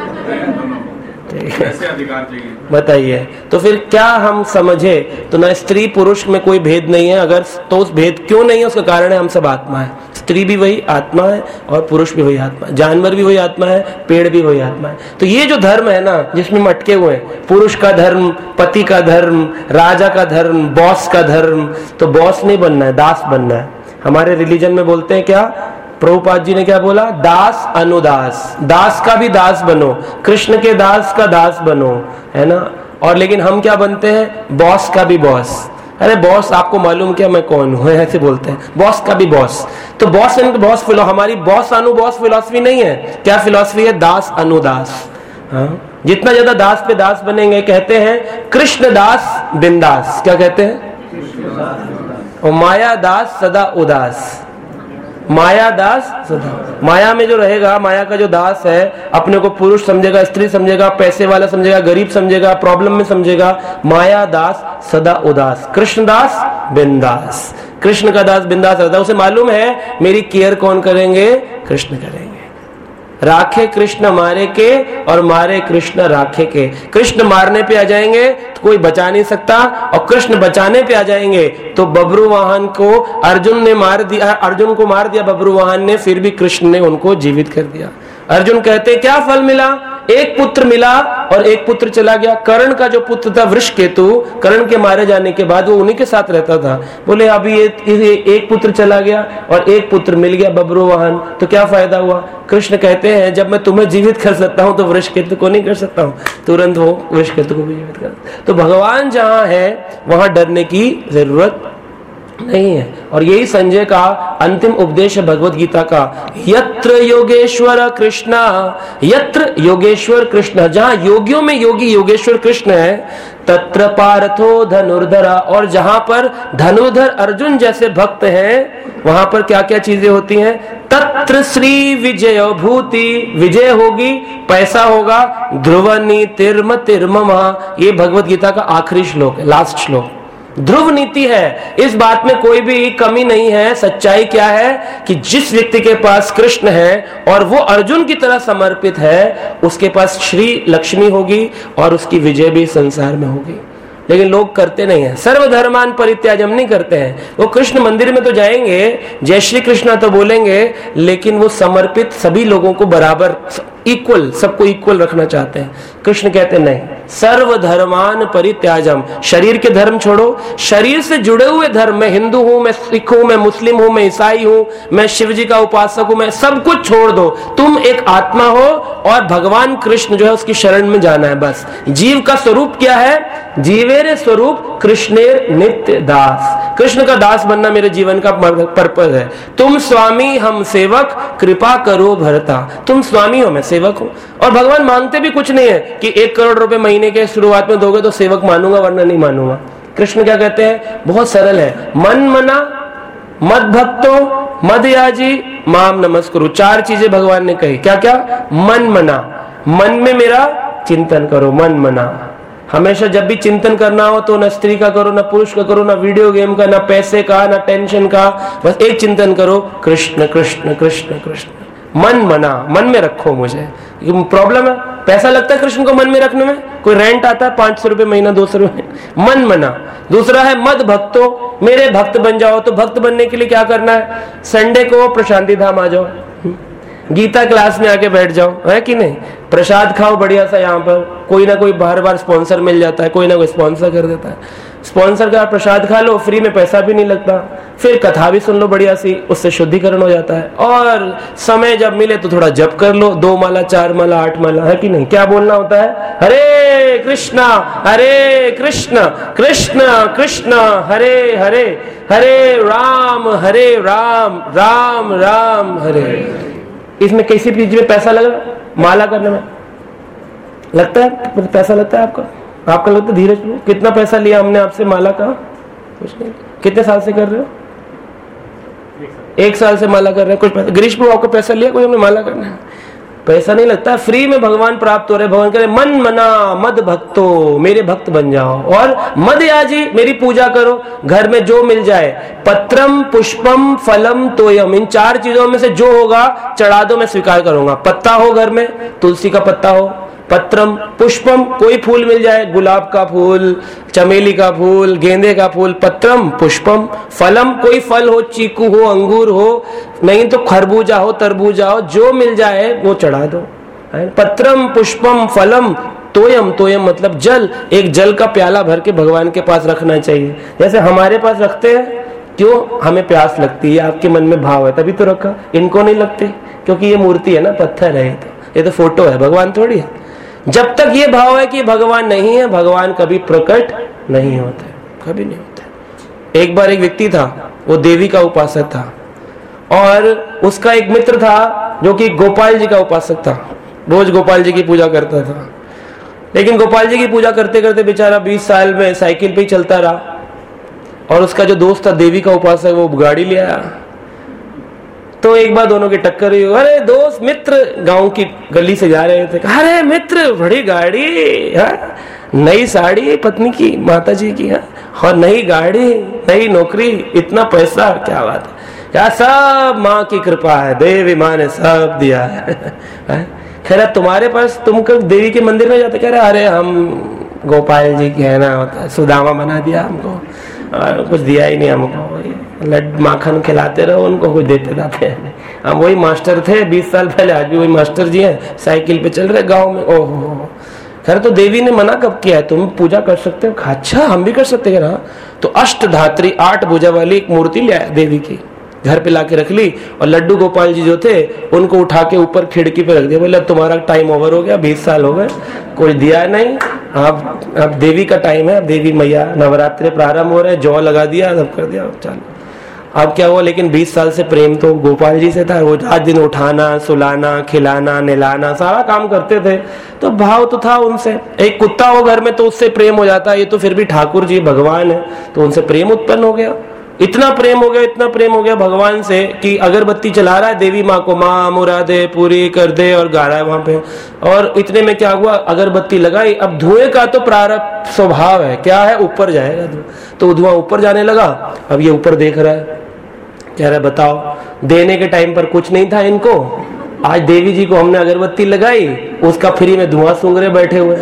कैसे अधिकार चाहिए बताइए। तो फिर क्या हम समझे, तो ना स्त्री पुरुष में कोई भेद नहीं है। अगर तो उस भेद क्यों नहीं है, उसका कारण है हम सब आत्मा है। स्त्री भी वही आत्मा है और पुरुष भी वही आत्मा है, जानवर भी वही आत्मा है, पेड़ भी वही आत्मा है। तो ये जो धर्म है ना, जिसमें हम अटके हुए हैं, पुरुष का धर्म, पति का धर्म, राजा का धर्म, बॉस का धर्म, तो बॉस नहीं बनना है, दास बनना है। हमारे रिलीजन में बोलते हैं क्या, प्रभुपाद जी ने क्या बोला, दास अनुदास, दास का भी दास बनो, कृष्ण के दास का दास बनो, है ना। और लेकिन हम क्या बनते हैं, बॉस का भी बॉस। अरे बॉस, आपको मालूम क्या मैं कौन हूं, ऐसे बोलते हैं, बॉस का भी बॉस। तो बॉस एंड बॉस फिलो, हमारी बॉस अनु बॉस फिलॉसफी नहीं है। क्या फिलॉसफी है? दास अनुदास। हाँ, जितना ज्यादा दास पे दास बनेंगे, कहते हैं कृष्ण दास बिंदास, क्या कहते हैं, और माया दास सदा उदास। माया दास सदा, माया में जो रहेगा, माया का जो दास है, अपने को पुरुष समझेगा, स्त्री समझेगा, पैसे वाला समझेगा, गरीब समझेगा, प्रॉब्लम में समझेगा, माया दास सदा उदास। कृष्ण दास बिंदास, कृष्ण का दास बिंदास रहता है। उसे मालूम है मेरी केयर कौन करेंगे, कृष्ण करेंगे। राखे कृष्ण मारे के और मारे कृष्ण राखे के। कृष्ण मारने पे आ जाएंगे तो कोई बचा नहीं सकता, और कृष्ण बचाने पे आ जाएंगे तो बबरू वाहन को अर्जुन ने मार दिया, अर्जुन को मार दिया बबरू वाहन ने, फिर भी कृष्ण ने उनको जीवित कर दिया। अर्जुन कहते क्या फल मिला, एक पुत्र मिला और एक पुत्र चला गया। कर्ण का जो पुत्र था वृषकेतु, कर्ण के मारे जाने के बाद वो उन्हीं के साथ रहता था। बोले अभी ये एक पुत्र चला गया और एक पुत्र मिल गया बबरू वाहन, तो क्या फायदा हुआ। कृष्ण कहते हैं जब मैं तुम्हें जीवित कर सकता हूं तो वृषकेतु को नहीं कर सकता हूं, तुरंत वो वृषकेतु को भी जीवित कर। तो भगवान जहां है वहां डरने की जरूरत नहीं है। और यही संजय का अंतिम उपदेश है भगवत गीता का, यत्र योगेश्वर कृष्ण, यत्र योगेश्वर कृष्ण, जहां योगियों में योगी योगेश्वर कृष्ण है, तत्र पार्थो धनुर्धरा, और जहां पर धनुर्धर अर्जुन जैसे भक्त हैं वहां पर क्या क्या चीजें होती हैं, तत्र श्री विजय भूति, विजय होगी, पैसा होगा, ध्रुव नीतिर्म तिर्ममा। ये भगवत गीता का आखिरी श्लोक है, लास्ट श्लोक। ध्रुव नीति है, इस बात में कोई भी कमी नहीं है। सच्चाई क्या है कि जिस व्यक्ति के पास कृष्ण है और वो अर्जुन की तरह समर्पित है, उसके पास श्री लक्ष्मी होगी और उसकी विजय भी संसार में होगी। लेकिन लोग करते नहीं है, सर्वधर्मान परित्याजम नहीं करते हैं। वो कृष्ण मंदिर में तो जाएंगे, जय श्री कृष्ण तो बोलेंगे, लेकिन वो समर्पित सभी लोगों को बराबर इक्वल, सबको इक्वल रखना चाहते हैं। कृष्ण कहते नहीं, सर्वधर्मान परित्याजम, शरीर के धर्म छोड़ो, शरीर से जुड़े हुए धर्म, मैं हिंदू हूं, मैं सिख हूं, मैं मुस्लिम हूं, मैं ईसाई हूं, मैं शिव जी का उपासक हूं, मैं सब कुछ छोड़ दो। तुम एक आत्मा हो और भगवान कृष्ण जो है उसकी शरण में जाना है बस। जीव का स्वरूप क्या है, जीवेरे स्वरूप कृष्णेर नित्य दास, कृष्ण का दास बनना मेरे जीवन का पर्पज है। तुम स्वामी हम सेवक, कृपा करो भरता। तुम स्वामी हो, मैं सेवक हूं। और भगवान मांगते भी कुछ नहीं है कि 1 करोड़ रुपए महीने के शुरुआत में दोगे तो सेवक मानूंगा वरना नहीं मानूंगा। कृष्ण क्या कहते हैं, बहुत सरल है, मन मना मद भक्तो मद याजी माम नमस्कुरु। 4 चीजें भगवान ने कही। क्या क्या? मन मना, मन में मेरा चिंतन करो, मन मना। हमेशा जब भी चिंतन करना हो तो न स्त्री का करो, न पुरुष का करो, न वीडियो गेम का, न पैसे का, न टेंशन का, बस एक चिंतन करो, कृष्ण कृष्ण कृष्ण कृष्ण। मन मना, मन में रखो मुझे। प्रॉब्लम है, पैसा लगता है कृष्ण को मन में रखने में। कोई रेंट आता है 500 रुपए महीना, 200 रुपए, मन मना। दूसरा है मद भक्तो, मेरे भक्त बन जाओ। तो भक्त बनने के लिए क्या करना है? संडे को प्रशांति धाम आ जाओ, गीता क्लास में आके बैठ जाओ, है कि नहीं? प्रसाद खाओ बढ़िया सा। यहाँ पर कोई ना कोई बार बार स्पॉन्सर मिल जाता है, कोई ना कोई स्पॉन्सर कर देता है। स्पॉन्सर का प्रसाद खा लो, फ्री में, पैसा भी नहीं लगता। फिर कथा भी सुन लो बढ़िया सी, उससे शुद्धिकरण हो जाता है। और समय जब मिले तो थोड़ा जप कर लो, 2 माला 4 माला 8 माला, है कि नहीं? क्या बोलना होता है? हरे कृष्णा कृष्ण कृष्ण हरे हरे, हरे राम राम राम हरे। इसमें किसी चीज में पैसा लग रहा? माला करने में लगता है पैसा? लगता है आपका लगता है? धीरज, कितना पैसा लिया हमने आपसे माला का? कुछ नहीं। कितने साल से कर रहे हो? 1 साल से माला कर रहे हैं। कुछ पैसा? गिरीश प्रभु आपको पैसा लिया कोई हमने माला करना है? पैसा नहीं लगता, फ्री में भगवान प्राप्त हो रहे। भगवान कह रहे मन मना मद भक्तो, मेरे भक्त बन जाओ। और मद याजी, मेरी पूजा करो। घर में जो मिल जाए, पत्रम पुष्पम फलम तोयम, इन 4 चीजों में से जो होगा चढ़ा दो, मैं स्वीकार करूंगा। पत्ता हो घर में, तुलसी का पत्ता हो, पत्रम पुष्पम, कोई फूल मिल जाए, गुलाब का फूल, चमेली का फूल, गेंदे का फूल, पत्रम पुष्पम। फलम, कोई फल हो, चीकू हो, अंगूर हो, नहीं तो खरबूजा हो, तरबूजा हो, जो मिल जाए वो चढ़ा दो। पत्रम पुष्पम फलम तोयम, तोयम मतलब जल। एक जल का प्याला भर के भगवान के पास रखना चाहिए, जैसे हमारे पास रखते हैं। क्यों? हमें प्यास लगती है, आपके मन में भाव है तभी तो रखा। इनको नहीं लगते क्योंकि ये मूर्ति है ना, पत्थर है, ये तो फोटो है, भगवान थोड़ी है। जब तक ये भाव है कि भगवान नहीं है, भगवान कभी प्रकट नहीं होते, कभी नहीं होते। एक बार एक व्यक्ति था, वो देवी का उपासक था, और उसका एक मित्र था जो कि गोपाल जी का उपासक था। रोज गोपाल जी की पूजा करता था। लेकिन गोपाल जी की पूजा करते करते बेचारा 20 साल में साइकिल पे ही चलता रहा। और उसका जो दोस्त था देवी का उपासक, वो गाड़ी ले आया। तो एक बार दोनों की टक्कर हुई। अरे दोस्त, मित्र, गांव की गली से जा रहे थे। अरे मित्र, बड़ी गाड़ी है, नई साड़ी पत्नी की, माता जी की है, और नई गाड़ी, नई नौकरी, इतना पैसा, क्या बात है। क्या? सब माँ की कृपा है, देवी माँ ने सब दिया है। खैर तुम्हारे पास, तुम कब देवी के मंदिर में जाते? कह रहे अरे हम गोपाल जी की है ना, होता है, सुदामा बना दिया हमको, कुछ दिया ही नहीं हमको। लड्डू माखन खिलाते रहो उनको, कुछ देते जाते हैं। हम वही मास्टर थे 20 साल पहले, आज भी वही मास्टर जी हैं, साइकिल पे चल रहे गांव में। ओहो, खैर तो देवी ने मना कब किया है? तुम पूजा कर सकते हो। अच्छा, हम भी कर सकते हैं ना। तो अष्टधात्री 8 भुजा वाली एक मूर्ति ले आया देवी की, घर पे लाके रख ली। और लड्डू गोपाल जी जो थे उनको उठा के ऊपर खिड़की पे रख दिया। बोले अब तुम्हारा टाइम ओवर हो गया, 20 साल हो गए, कोई दिया नहीं, अब देवी का टाइम है, देवी मैया, नवरात्रि प्रारंभ हो रहे, जौ लगा दिया, सब कर दिया, चलो। अब क्या हुआ? लेकिन 20 साल से प्रेम तो गोपाल जी से था। वो रात दिन उठाना, सुलाना, खिलाना, नहलाना, सारा काम करते थे, तो भाव तो था उनसे। एक कुत्ता हो घर में तो उससे प्रेम हो जाता है, ये तो फिर भी ठाकुर जी भगवान है, तो उनसे प्रेम उत्पन्न हो गया। इतना प्रेम हो गया, इतना प्रेम हो गया भगवान से कि अगरबत्ती चला रहा है देवी माँ को, माँ मुरादे पूरी कर दे, और गा रहा है वहां पे। और इतने में क्या हुआ? अगरबत्ती लगाई। अब धुएं का तो प्रारब्ध स्वभाव है, क्या है? ऊपर जाएगा तो धुआं ऊपर जाने लगा। अब ये ऊपर देख रहा है, कह रहा है बताओ, देने के टाइम पर कुछ नहीं था इनको, आज देवी जी को हमने अगरबत्ती लगाई, उसका फ्री में धुआं सूंघ रहे बैठे हुए।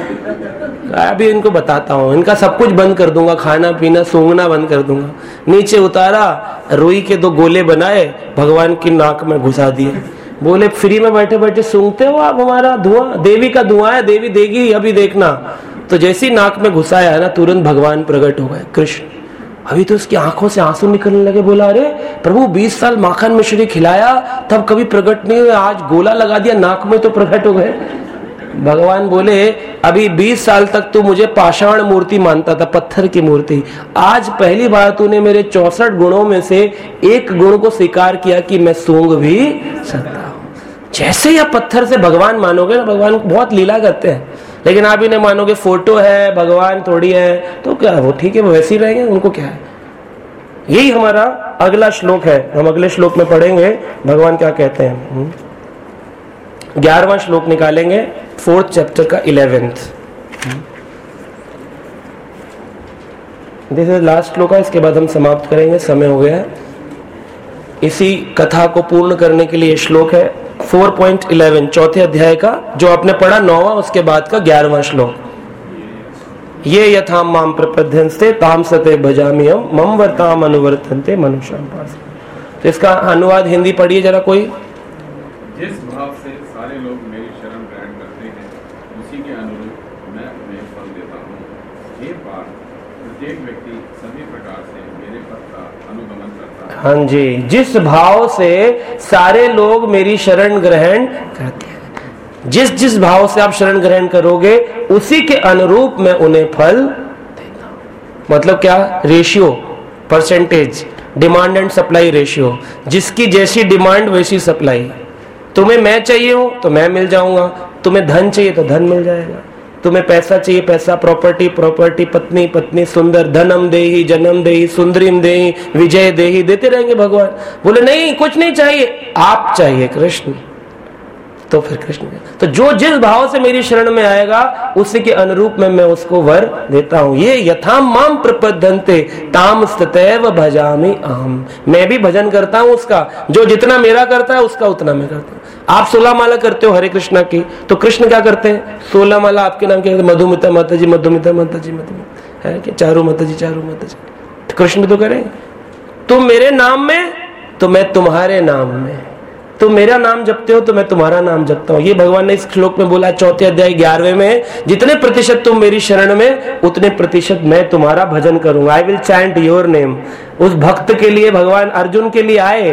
अभी इनको बताता हूँ, इनका सब कुछ बंद कर दूंगा, खाना पीना सूंघना बंद कर दूंगा। नीचे उतारा, रुई के 2 गोले बनाए, भगवान की नाक में घुसा दिए। बोले फ्री में बैठे बैठे सूंघते हो आप हमारा धुआं? देवी का धुआं है, देवी देगी, अभी देखना। तो जैसी नाक में घुसाया ना, तुरंत भगवान प्रकट हो गए, कृष्ण। अभी तो उसकी आंखों से आंसू निकलने लगे। बोला अरे प्रभु, 20 साल माखन मिश्री खिलाया तब कभी प्रकट नहीं हुए, आज गोला लगा दिया नाक में तो प्रकट हो गए। भगवान बोले अभी 20 साल तक तू मुझे पाषाण मूर्ति मानता था, पत्थर की मूर्ति, आज पहली बार तूने मेरे 64 गुणों में से एक गुण को स्वीकार किया कि मैं सूंघ भी सकता हूं। जैसे ही आप पत्थर से भगवान मानोगे ना, भगवान बहुत लीला करते हैं, लेकिन आप इन्हें मानोगे फोटो है, भगवान थोड़ी है, तो क्या वो ठीक है, वो वैसे ही रहेंगे, उनको क्या है। यही हमारा अगला श्लोक है। हम अगले श्लोक में पढ़ेंगे भगवान क्या कहते हैं। 11वां श्लोक निकालेंगे 4th चैप्टर का 11th। दिस इज लास्ट श्लोक है, इसके बाद हम समाप्त करेंगे, समय हो गया है। इसी कथा को पूर्ण करने के लिए श्लोक है 4.11 चौथे अध्याय का, जो आपने पढ़ा 9वां, उसके बाद का 11वां श्लोक। ये यथाम माम प्रपद्यन्ते ताम सते भजामि हम मम वर्ताम अनुवर्तन्ते मनुष्यं पास। तो इसका अनुवाद हिंदी पढ़िए जरा कोई। जिस भाव से सारे लोग मेरी शरण ग्रहण करते हैं उसी के अनुरूप मैं उन्हें फल देता हूँ। हे पार्थ, प्रत्येक व्यक्ति सभी प्रकार से मेरे पथ का अनुगमन करता है। हाँ जी, जिस भाव से सारे लोग मेरी शरण ग्रहण करते हैं, जिस भाव से आप शरण ग्रहण करोगे उसी के अनुरूप मैं उन्हें फल देता हूं। मतलब क्या? Ratio, percentage, demand and supply ratio. जिसकी जैसी डिमांड वैसी सप्लाई। तुम्हें मैं चाहिए हो तो मैं मिल जाऊंगा, तुम्हें धन चाहिए तो धन मिल जाएगा, तुम्हें पैसा चाहिए पैसा, प्रॉपर्टी प्रॉपर्टी, पत्नी पत्नी, सुंदर, धनम देही जन्म देही सुंदरीम देही विजय देही, देते रहेंगे भगवान। बोले नहीं कुछ नहीं चाहिए, आप चाहिए कृष्ण। तो फिर कृष्ण, तो जो जिस भाव से मेरी शरण में आएगा उसी के अनुरूप में मैं उसको वर देता हूं। ये यथाम माम प्रपद्यन्ते ताम ततैव भजामि अहम्। मैं भी भजन करता हूं उसका, जो जितना मेरा करता है उसका उतना मैं करता हूं। आप 16 माला करते हो हरे कृष्णा की, तो कृष्ण क्या करते हैं? 16 माला आपके नाम क्या? मधुमिता माता जी, मधुमिता माता जी, मधुमिता है कि चारू माता जी, चारू माता जी। तो कृष्ण भी तो करें, तुम मेरे नाम में तो मैं तुम्हारे नाम में, तुम मेरा नाम जपते हो तो मैं तुम्हारा नाम जपता हूं। ये भगवान ने इस श्लोक में बोला 4th अध्याय 11वें में। जितने प्रतिशत तुम मेरी शरण में उतने प्रतिशत मैं तुम्हारा भजन करूंगा। I will chant your name. उस भक्त के लिए भगवान अर्जुन के लिए आए,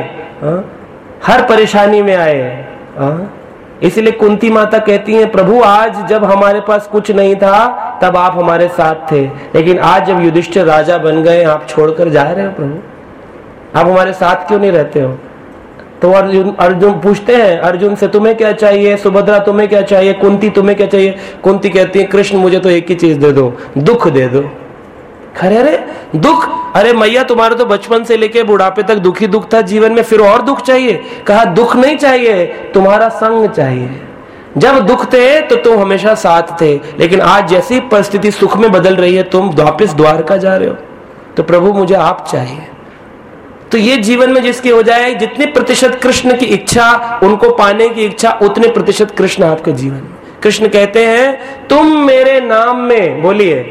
हर परेशानी में आए। इसलिए कुंती माता कहती हैं, प्रभु आज जब हमारे पास कुछ नहीं था तब आप हमारे साथ थे, लेकिन आज जब युधिष्ठिर राजा बन गए आप छोड़कर जा रहे हो प्रभु, आप हमारे साथ क्यों नहीं रहते हो? तो अर्जुन पूछते हैं अर्जुन से, तुम्हें क्या चाहिए? सुभद्रा तुम्हें क्या चाहिए? कुंती तुम्हें क्या चाहिए? कुंती कहती है, कृष्ण मुझे तो एक ही चीज दे दो, दुख दे दो। खरे अरे दुख? अरे मैया तुम्हारे तो बचपन से लेके बुढ़ापे तक दुखी दुख था जीवन में, फिर और दुख चाहिए? कहा दुख नहीं चाहिए, तुम्हारा संग चाहिए। जब दुख थे तो तुम हमेशा साथ थे, लेकिन आज जैसी परिस्थिति सुख में बदल रही है तुम वापिस द्वारका जा रहे हो, तो प्रभु मुझे आप चाहिए। तो ये जीवन में जिसकी हो जाए, जितने प्रतिशत कृष्ण की इच्छा, उनको पाने की इच्छा, उतने प्रतिशत कृष्ण आपके जीवन में। कृष्ण कहते हैं तुम मेरे नाम में, बोलिए,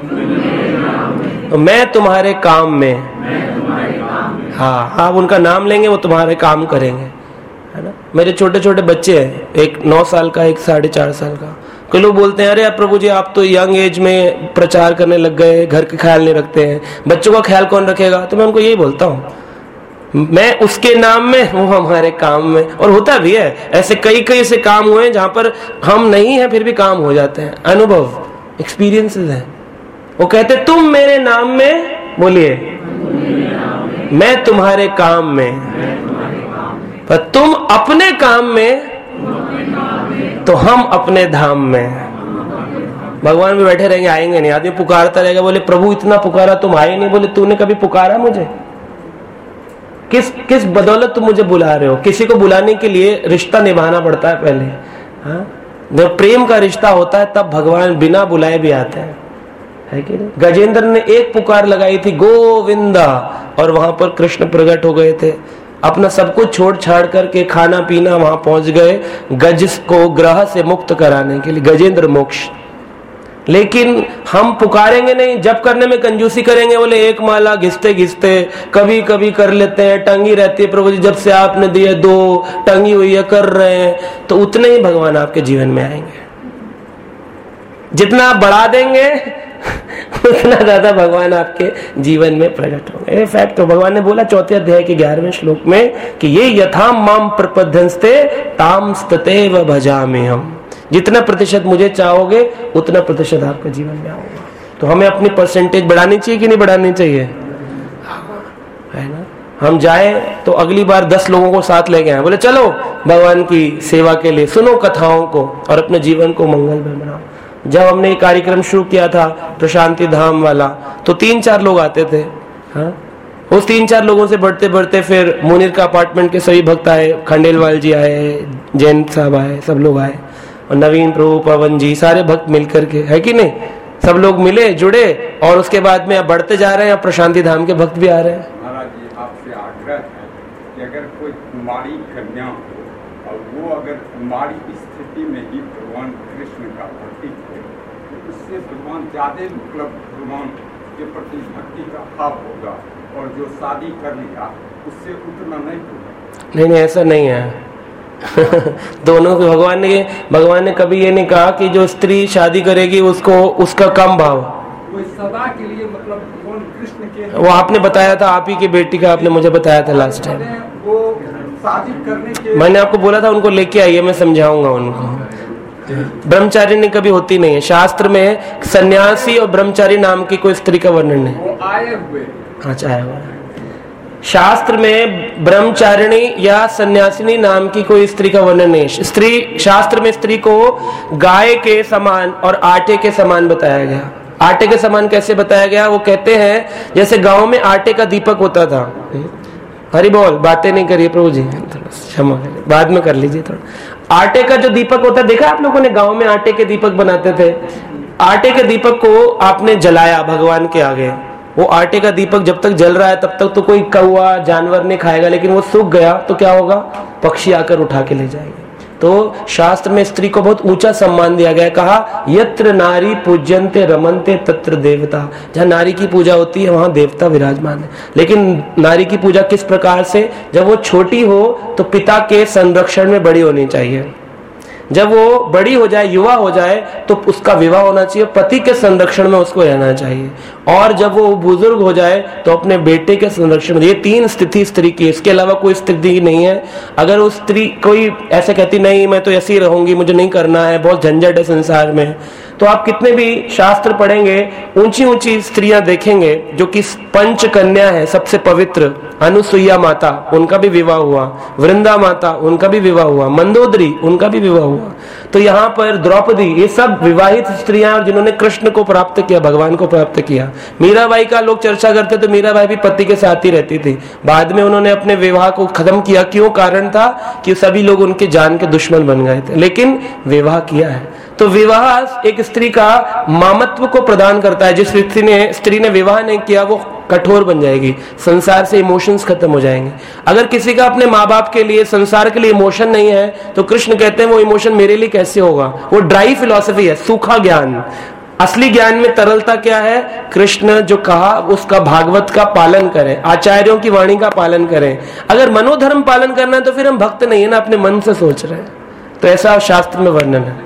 तो मैं तुम्हारे काम में। हाँ, आप उनका नाम लेंगे वो तुम्हारे काम करेंगे, है ना। मेरे छोटे छोटे बच्चे हैं, एक 9 साल का, एक 4.5 साल का। कोई लोग बोलते हैं अरे प्रभु जी आप तो यंग एज में प्रचार करने लग गए, घर का ख्याल नहीं रखते हैं, बच्चों का ख्याल कौन रखेगा? तो मैं उनको यही बोलता हूँ, मैं उसके नाम में, वो हमारे काम में। और होता भी है, ऐसे कई ऐसे काम हुए जहां पर हम नहीं है फिर भी काम हो जाते हैं। अनुभव, एक्सपीरियंसेस हैं। वो कहते तुम मेरे नाम में, बोलिए, मैं तुम्हारे काम में, पर तुम अपने काम में तो हम अपने धाम में। भगवान भी बैठे रहेंगे, आएंगे नहीं। आदमी पुकारता रहेगा, बोले प्रभु इतना पुकारा तुम आए नहीं। बोले तूने कभी पुकारा मुझे? किस बदौलत तुम मुझे बुला रहे हो? किसी को बुलाने के लिए रिश्ता निभाना पड़ता है पहले। हाँ, जब प्रेम का रिश्ता होता है तब भगवान बिना बुलाए भी आते हैं, है कि नहीं? गजेंद्र ने एक पुकार लगाई थी, गोविंदा, और वहां पर कृष्ण प्रकट हो गए थे। अपना सब कुछ छोड़ छाड़ करके खाना पीना वहां पहुंच गए, गज को ग्रह से मुक्त कराने के लिए, गजेंद्र मोक्ष। लेकिन हम पुकारेंगे नहीं, जब करने में कंजूसी करेंगे, बोले एक माला घिसते घिसते कभी कभी कर लेते हैं, टंगी रहती है प्रभु जी जब से आपने दिए 2 टंगी हुई है, कर रहे हैं, तो उतने ही भगवान आपके जीवन में आएंगे। जितना आप बढ़ा देंगे उतना ज्यादा भगवान आपके जीवन में प्रकट होंगे। ये फैक्ट तो भगवान ने बोला 4th अध्याय के 11वें श्लोक में कि ये यथाम माम प्रपद्यन्ते ताम ततैव भजामि हम। जितना प्रतिशत मुझे चाहोगे उतना प्रतिशत आपका जीवन में आऊंगा। तो हमें अपनी परसेंटेज बढ़ानी चाहिए कि नहीं बढ़ानी चाहिए? है ना। हम जाए तो अगली बार 10 लोगों को साथ लेके आए, बोले चलो भगवान की सेवा के लिए, सुनो कथाओं को और अपने जीवन को मंगलमय बनाओ। जब हमने ये कार्यक्रम शुरू किया था प्रशांति धाम वाला, तो 3-4 लोग आते थे। हाँ, उस 3-4 लोगों से बढ़ते बढ़ते फिर मुनीर का अपार्टमेंट के सभी भक्त आए, खंडेलवाल जी आए, जैन साहब आए, सब लोग आए, और नवीन प्रभु, पवन जी, सारे भक्त मिलकर के, है कि नहीं, सब लोग मिले, जुड़े, और उसके बाद में अब बढ़ते जा रहे हैं, अब प्रशांति धाम के भक्त भी आ रहे हैं। महाराज जी, आपसे आग्रह है कि अगर कोई कुमारी कन्या हो और वो अगर कुमारी स्थिति में ही भगवान कृष्ण का भक्ति करे तो उससे भगवान ज्यादा मतलब भगवान के प्रति भक्ति का भाव होगा, और जो शादी कर लिया उससे उतना नहीं होगा। नहीं, ऐसा नहीं है। दोनों को भगवान ने कभी ये नहीं कहा कि जो स्त्री शादी करेगी उसको उसका कम भाव, वो सदा के लिए मतलब भगवान कृष्ण के, वो आपने बताया था, आप ही की बेटी का आपने मुझे बताया था लास्ट टाइम, वो शादी करने के, मैंने आपको बोला था उनको लेके आइए, मैं समझाऊंगा उनको। ब्रह्मचारिणी कभी होती नहीं है, शास्त्र में सन्यासी और ब्रह्मचारी नाम की कोई स्त्री का वर्णन नहीं। वो आए हुए, अच्छा आया हुआ शास्त्र में ब्रह्मचारिणी या सन्यासिनी नाम की कोई स्त्री का वर्णन नहीं। स्त्री, शास्त्र में स्त्री को गाय के समान और आटे के समान बताया गया। आटे के समान कैसे बताया गया? वो कहते हैं जैसे गांव में आटे का दीपक होता था। हरि बोल, बातें नहीं करिए प्रभु जी, क्षमा करिए, बाद में कर लीजिए थोड़ा। आटे का जो दीपक होता है, देखा आप लोगों ने गांव में आटे के दीपक बनाते थे। आटे के दीपक को आपने जलाया भगवान के आगे, वो आटे का दीपक जब तक जल रहा है तब तक तो कोई कौवा जानवर नहीं खाएगा, लेकिन वो सूख गया तो क्या होगा? पक्षी आकर उठा के ले जाएंगे। तो शास्त्र में स्त्री को बहुत ऊंचा सम्मान दिया गया। कहा यत्र नारी पूज्यन्ते रमन्ते तत्र देवता, जहाँ नारी की पूजा होती है वहां देवता विराजमान है। लेकिन नारी की पूजा किस प्रकार से? जब वो छोटी हो तो पिता के संरक्षण में बड़ी होनी चाहिए, जब वो बड़ी हो जाए, युवा हो जाए, तो उसका विवाह होना चाहिए, पति के संरक्षण में उसको रहना चाहिए, और जब वो बुजुर्ग हो जाए तो अपने बेटे के संरक्षण में। ये 3 स्थिति स्त्री की, इसके अलावा कोई स्थिति नहीं है। अगर उस स्त्री कोई ऐसे कहती नहीं मैं तो ऐसी रहूंगी, मुझे नहीं करना है, बहुत झंझट है संसार में, तो आप कितने भी शास्त्र पढ़ेंगे, ऊंची ऊंची स्त्रियां देखेंगे जो कि पंच कन्या है, सबसे पवित्र, अनुसुईया माता, उनका भी विवाह हुआ, वृंदा माता, उनका भी विवाह हुआ, मंदोदरी, उनका भी विवाह हुआ। तो यहाँ पर द्रौपदी, ये सब विवाहित स्त्रियां और जिन्होंने कृष्ण को प्राप्त किया, भगवान को प्राप्त किया। मीराबाई का लोग चर्चा करते तो मीराबाई भी पति के साथ ही रहती थी, बाद में उन्होंने अपने विवाह को खत्म किया। क्यों? कारण था कि सभी लोग उनके जान के दुश्मन बन गए थे, लेकिन विवाह किया है। तो विवाह एक स्त्री का मामत्व को प्रदान करता है। जिस स्त्री ने विवाह नहीं किया वो कठोर बन जाएगी, संसार से इमोशंस खत्म हो जाएंगे। अगर किसी का अपने माँ बाप के लिए, संसार के लिए इमोशन नहीं है तो कृष्ण कहते हैं वो इमोशन मेरे लिए कैसे होगा? वो ड्राई फिलॉसफी है, सूखा ज्ञान। असली ज्ञान में तरलता क्या है? कृष्ण जो कहा उसका, भागवत का पालन करें, आचार्यों की वाणी का पालन करें। अगर मनोधर्म पालन करना है तो फिर हम भक्त नहीं है ना, अपने मन से सोच रहे हैं। तो ऐसा शास्त्र में वर्णन है।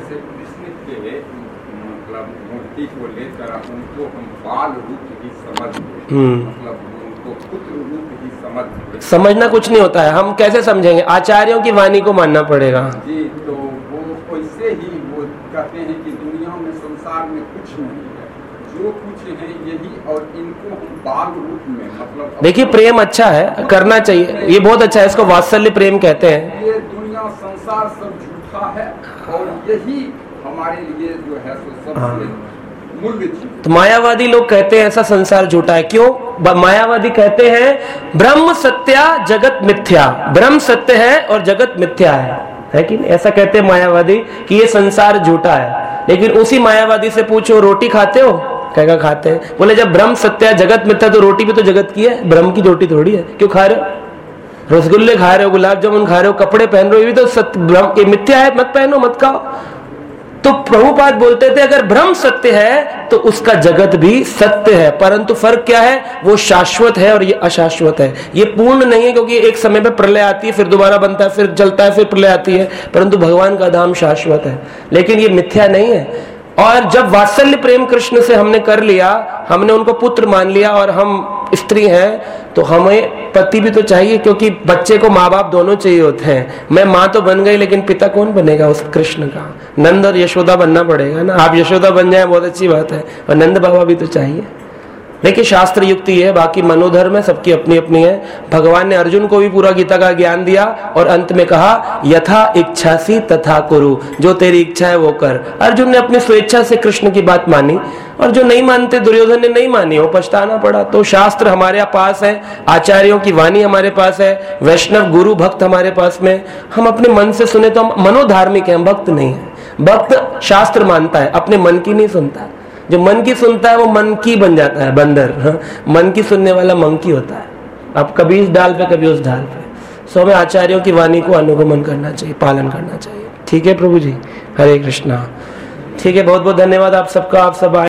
समझना कुछ नहीं होता है, हम कैसे समझेंगे? आचार्यों की वाणी को मानना पड़ेगा जी। तो वो वैसे ही वो कहते हैं कि दुनिया में, संसार में कुछ नहीं है, जो कुछ है यही, और इनको हम बाल रूप में मतलब, देखिए प्रेम अच्छा है, करना चाहिए, ये बहुत अच्छा है, इसको वात्सल्य प्रेम कहते हैं। ये दुनिया संसार सब झूठा है और यही हमारे लिए जो है सो सबसे मूल्य चीज। तो मायावादी लोग कहते हैं ऐसा संसार झूठा है। क्यों? मायावादी कहते हैं ब्रह्म सत्या जगत मिथ्या, ब्रह्म सत्य है और जगत मिथ्या है कि नहीं? ऐसा कहते हैं मायावादी कि ये संसार झूठा है। लेकिन उसी मायावादी से पूछो रोटी खाते हो? कहेगा खाते हैं। बोले जब ब्रह्म सत्य है जगत मिथ्या तो रोटी भी तो जगत की है, ब्रह्म की रोटी थोड़ी है, क्यों खा रहे हो? रसगुल्ले खा रहे हो, गुलाब जामुन खा रहे हो, कपड़े पहन रहे हो, ये भी तो सत्य, ब्रह्म मिथ्या है, मत पहनो, मत खाओ। तो प्रभुपाद बोलते थे अगर ब्रह्म सत्य है तो उसका जगत भी सत्य है, परंतु फर्क क्या है? वो शाश्वत है और ये अशाश्वत है। ये पूर्ण नहीं है क्योंकि एक समय पे प्रलय आती है, फिर दोबारा बनता है, फिर जलता है, फिर प्रलय आती है, परंतु भगवान का धाम शाश्वत है। लेकिन ये मिथ्या नहीं है। और जब वात्सल्य प्रेम कृष्ण से हमने कर लिया, हमने उनको पुत्र मान लिया और हम स्त्री हैं, तो हमें पति भी तो चाहिए, क्योंकि बच्चे को माँ बाप दोनों चाहिए होते हैं। मैं माँ तो बन गई लेकिन पिता कौन बनेगा उस कृष्ण का? नंद और यशोदा बनना पड़ेगा ना। आप यशोदा बन जाए बहुत अच्छी बात है, और नंद बाबा भी तो चाहिए। देखिए शास्त्र युक्ति है, बाकी मनोधर्म है, सबकी अपनी अपनी है। भगवान ने अर्जुन को भी पूरा गीता का ज्ञान दिया और अंत में कहा यथा इच्छासी तथा कुरु, जो तेरी इच्छा है वो कर। अर्जुन ने अपनी स्वेच्छा से कृष्ण की बात मानी और जो नहीं मानते, दुर्योधन ने नहीं मानी, वो पछताना पड़ा। तो शास्त्र हमारे पास है, आचार्यों की वाणी हमारे पास है, वैष्णव गुरु भक्त हमारे पास में, हम अपने मन से सुने तो हम मनोधार्मिक हैं, हम भक्त नहीं है। भक्त शास्त्र मानता है, अपने मन की नहीं सुनता। जो मन की सुनता है वो मन की बन जाता है, बंदर। मन की सुनने वाला मंकी होता है। अब कभी इस डाल पे कभी उस डाल पे। सो हमें आचार्यों की वाणी को अनुगमन करना चाहिए, पालन करना चाहिए। ठीक है प्रभु जी, हरे कृष्णा। ठीक है, बहुत बहुत धन्यवाद आप सबका। आप सब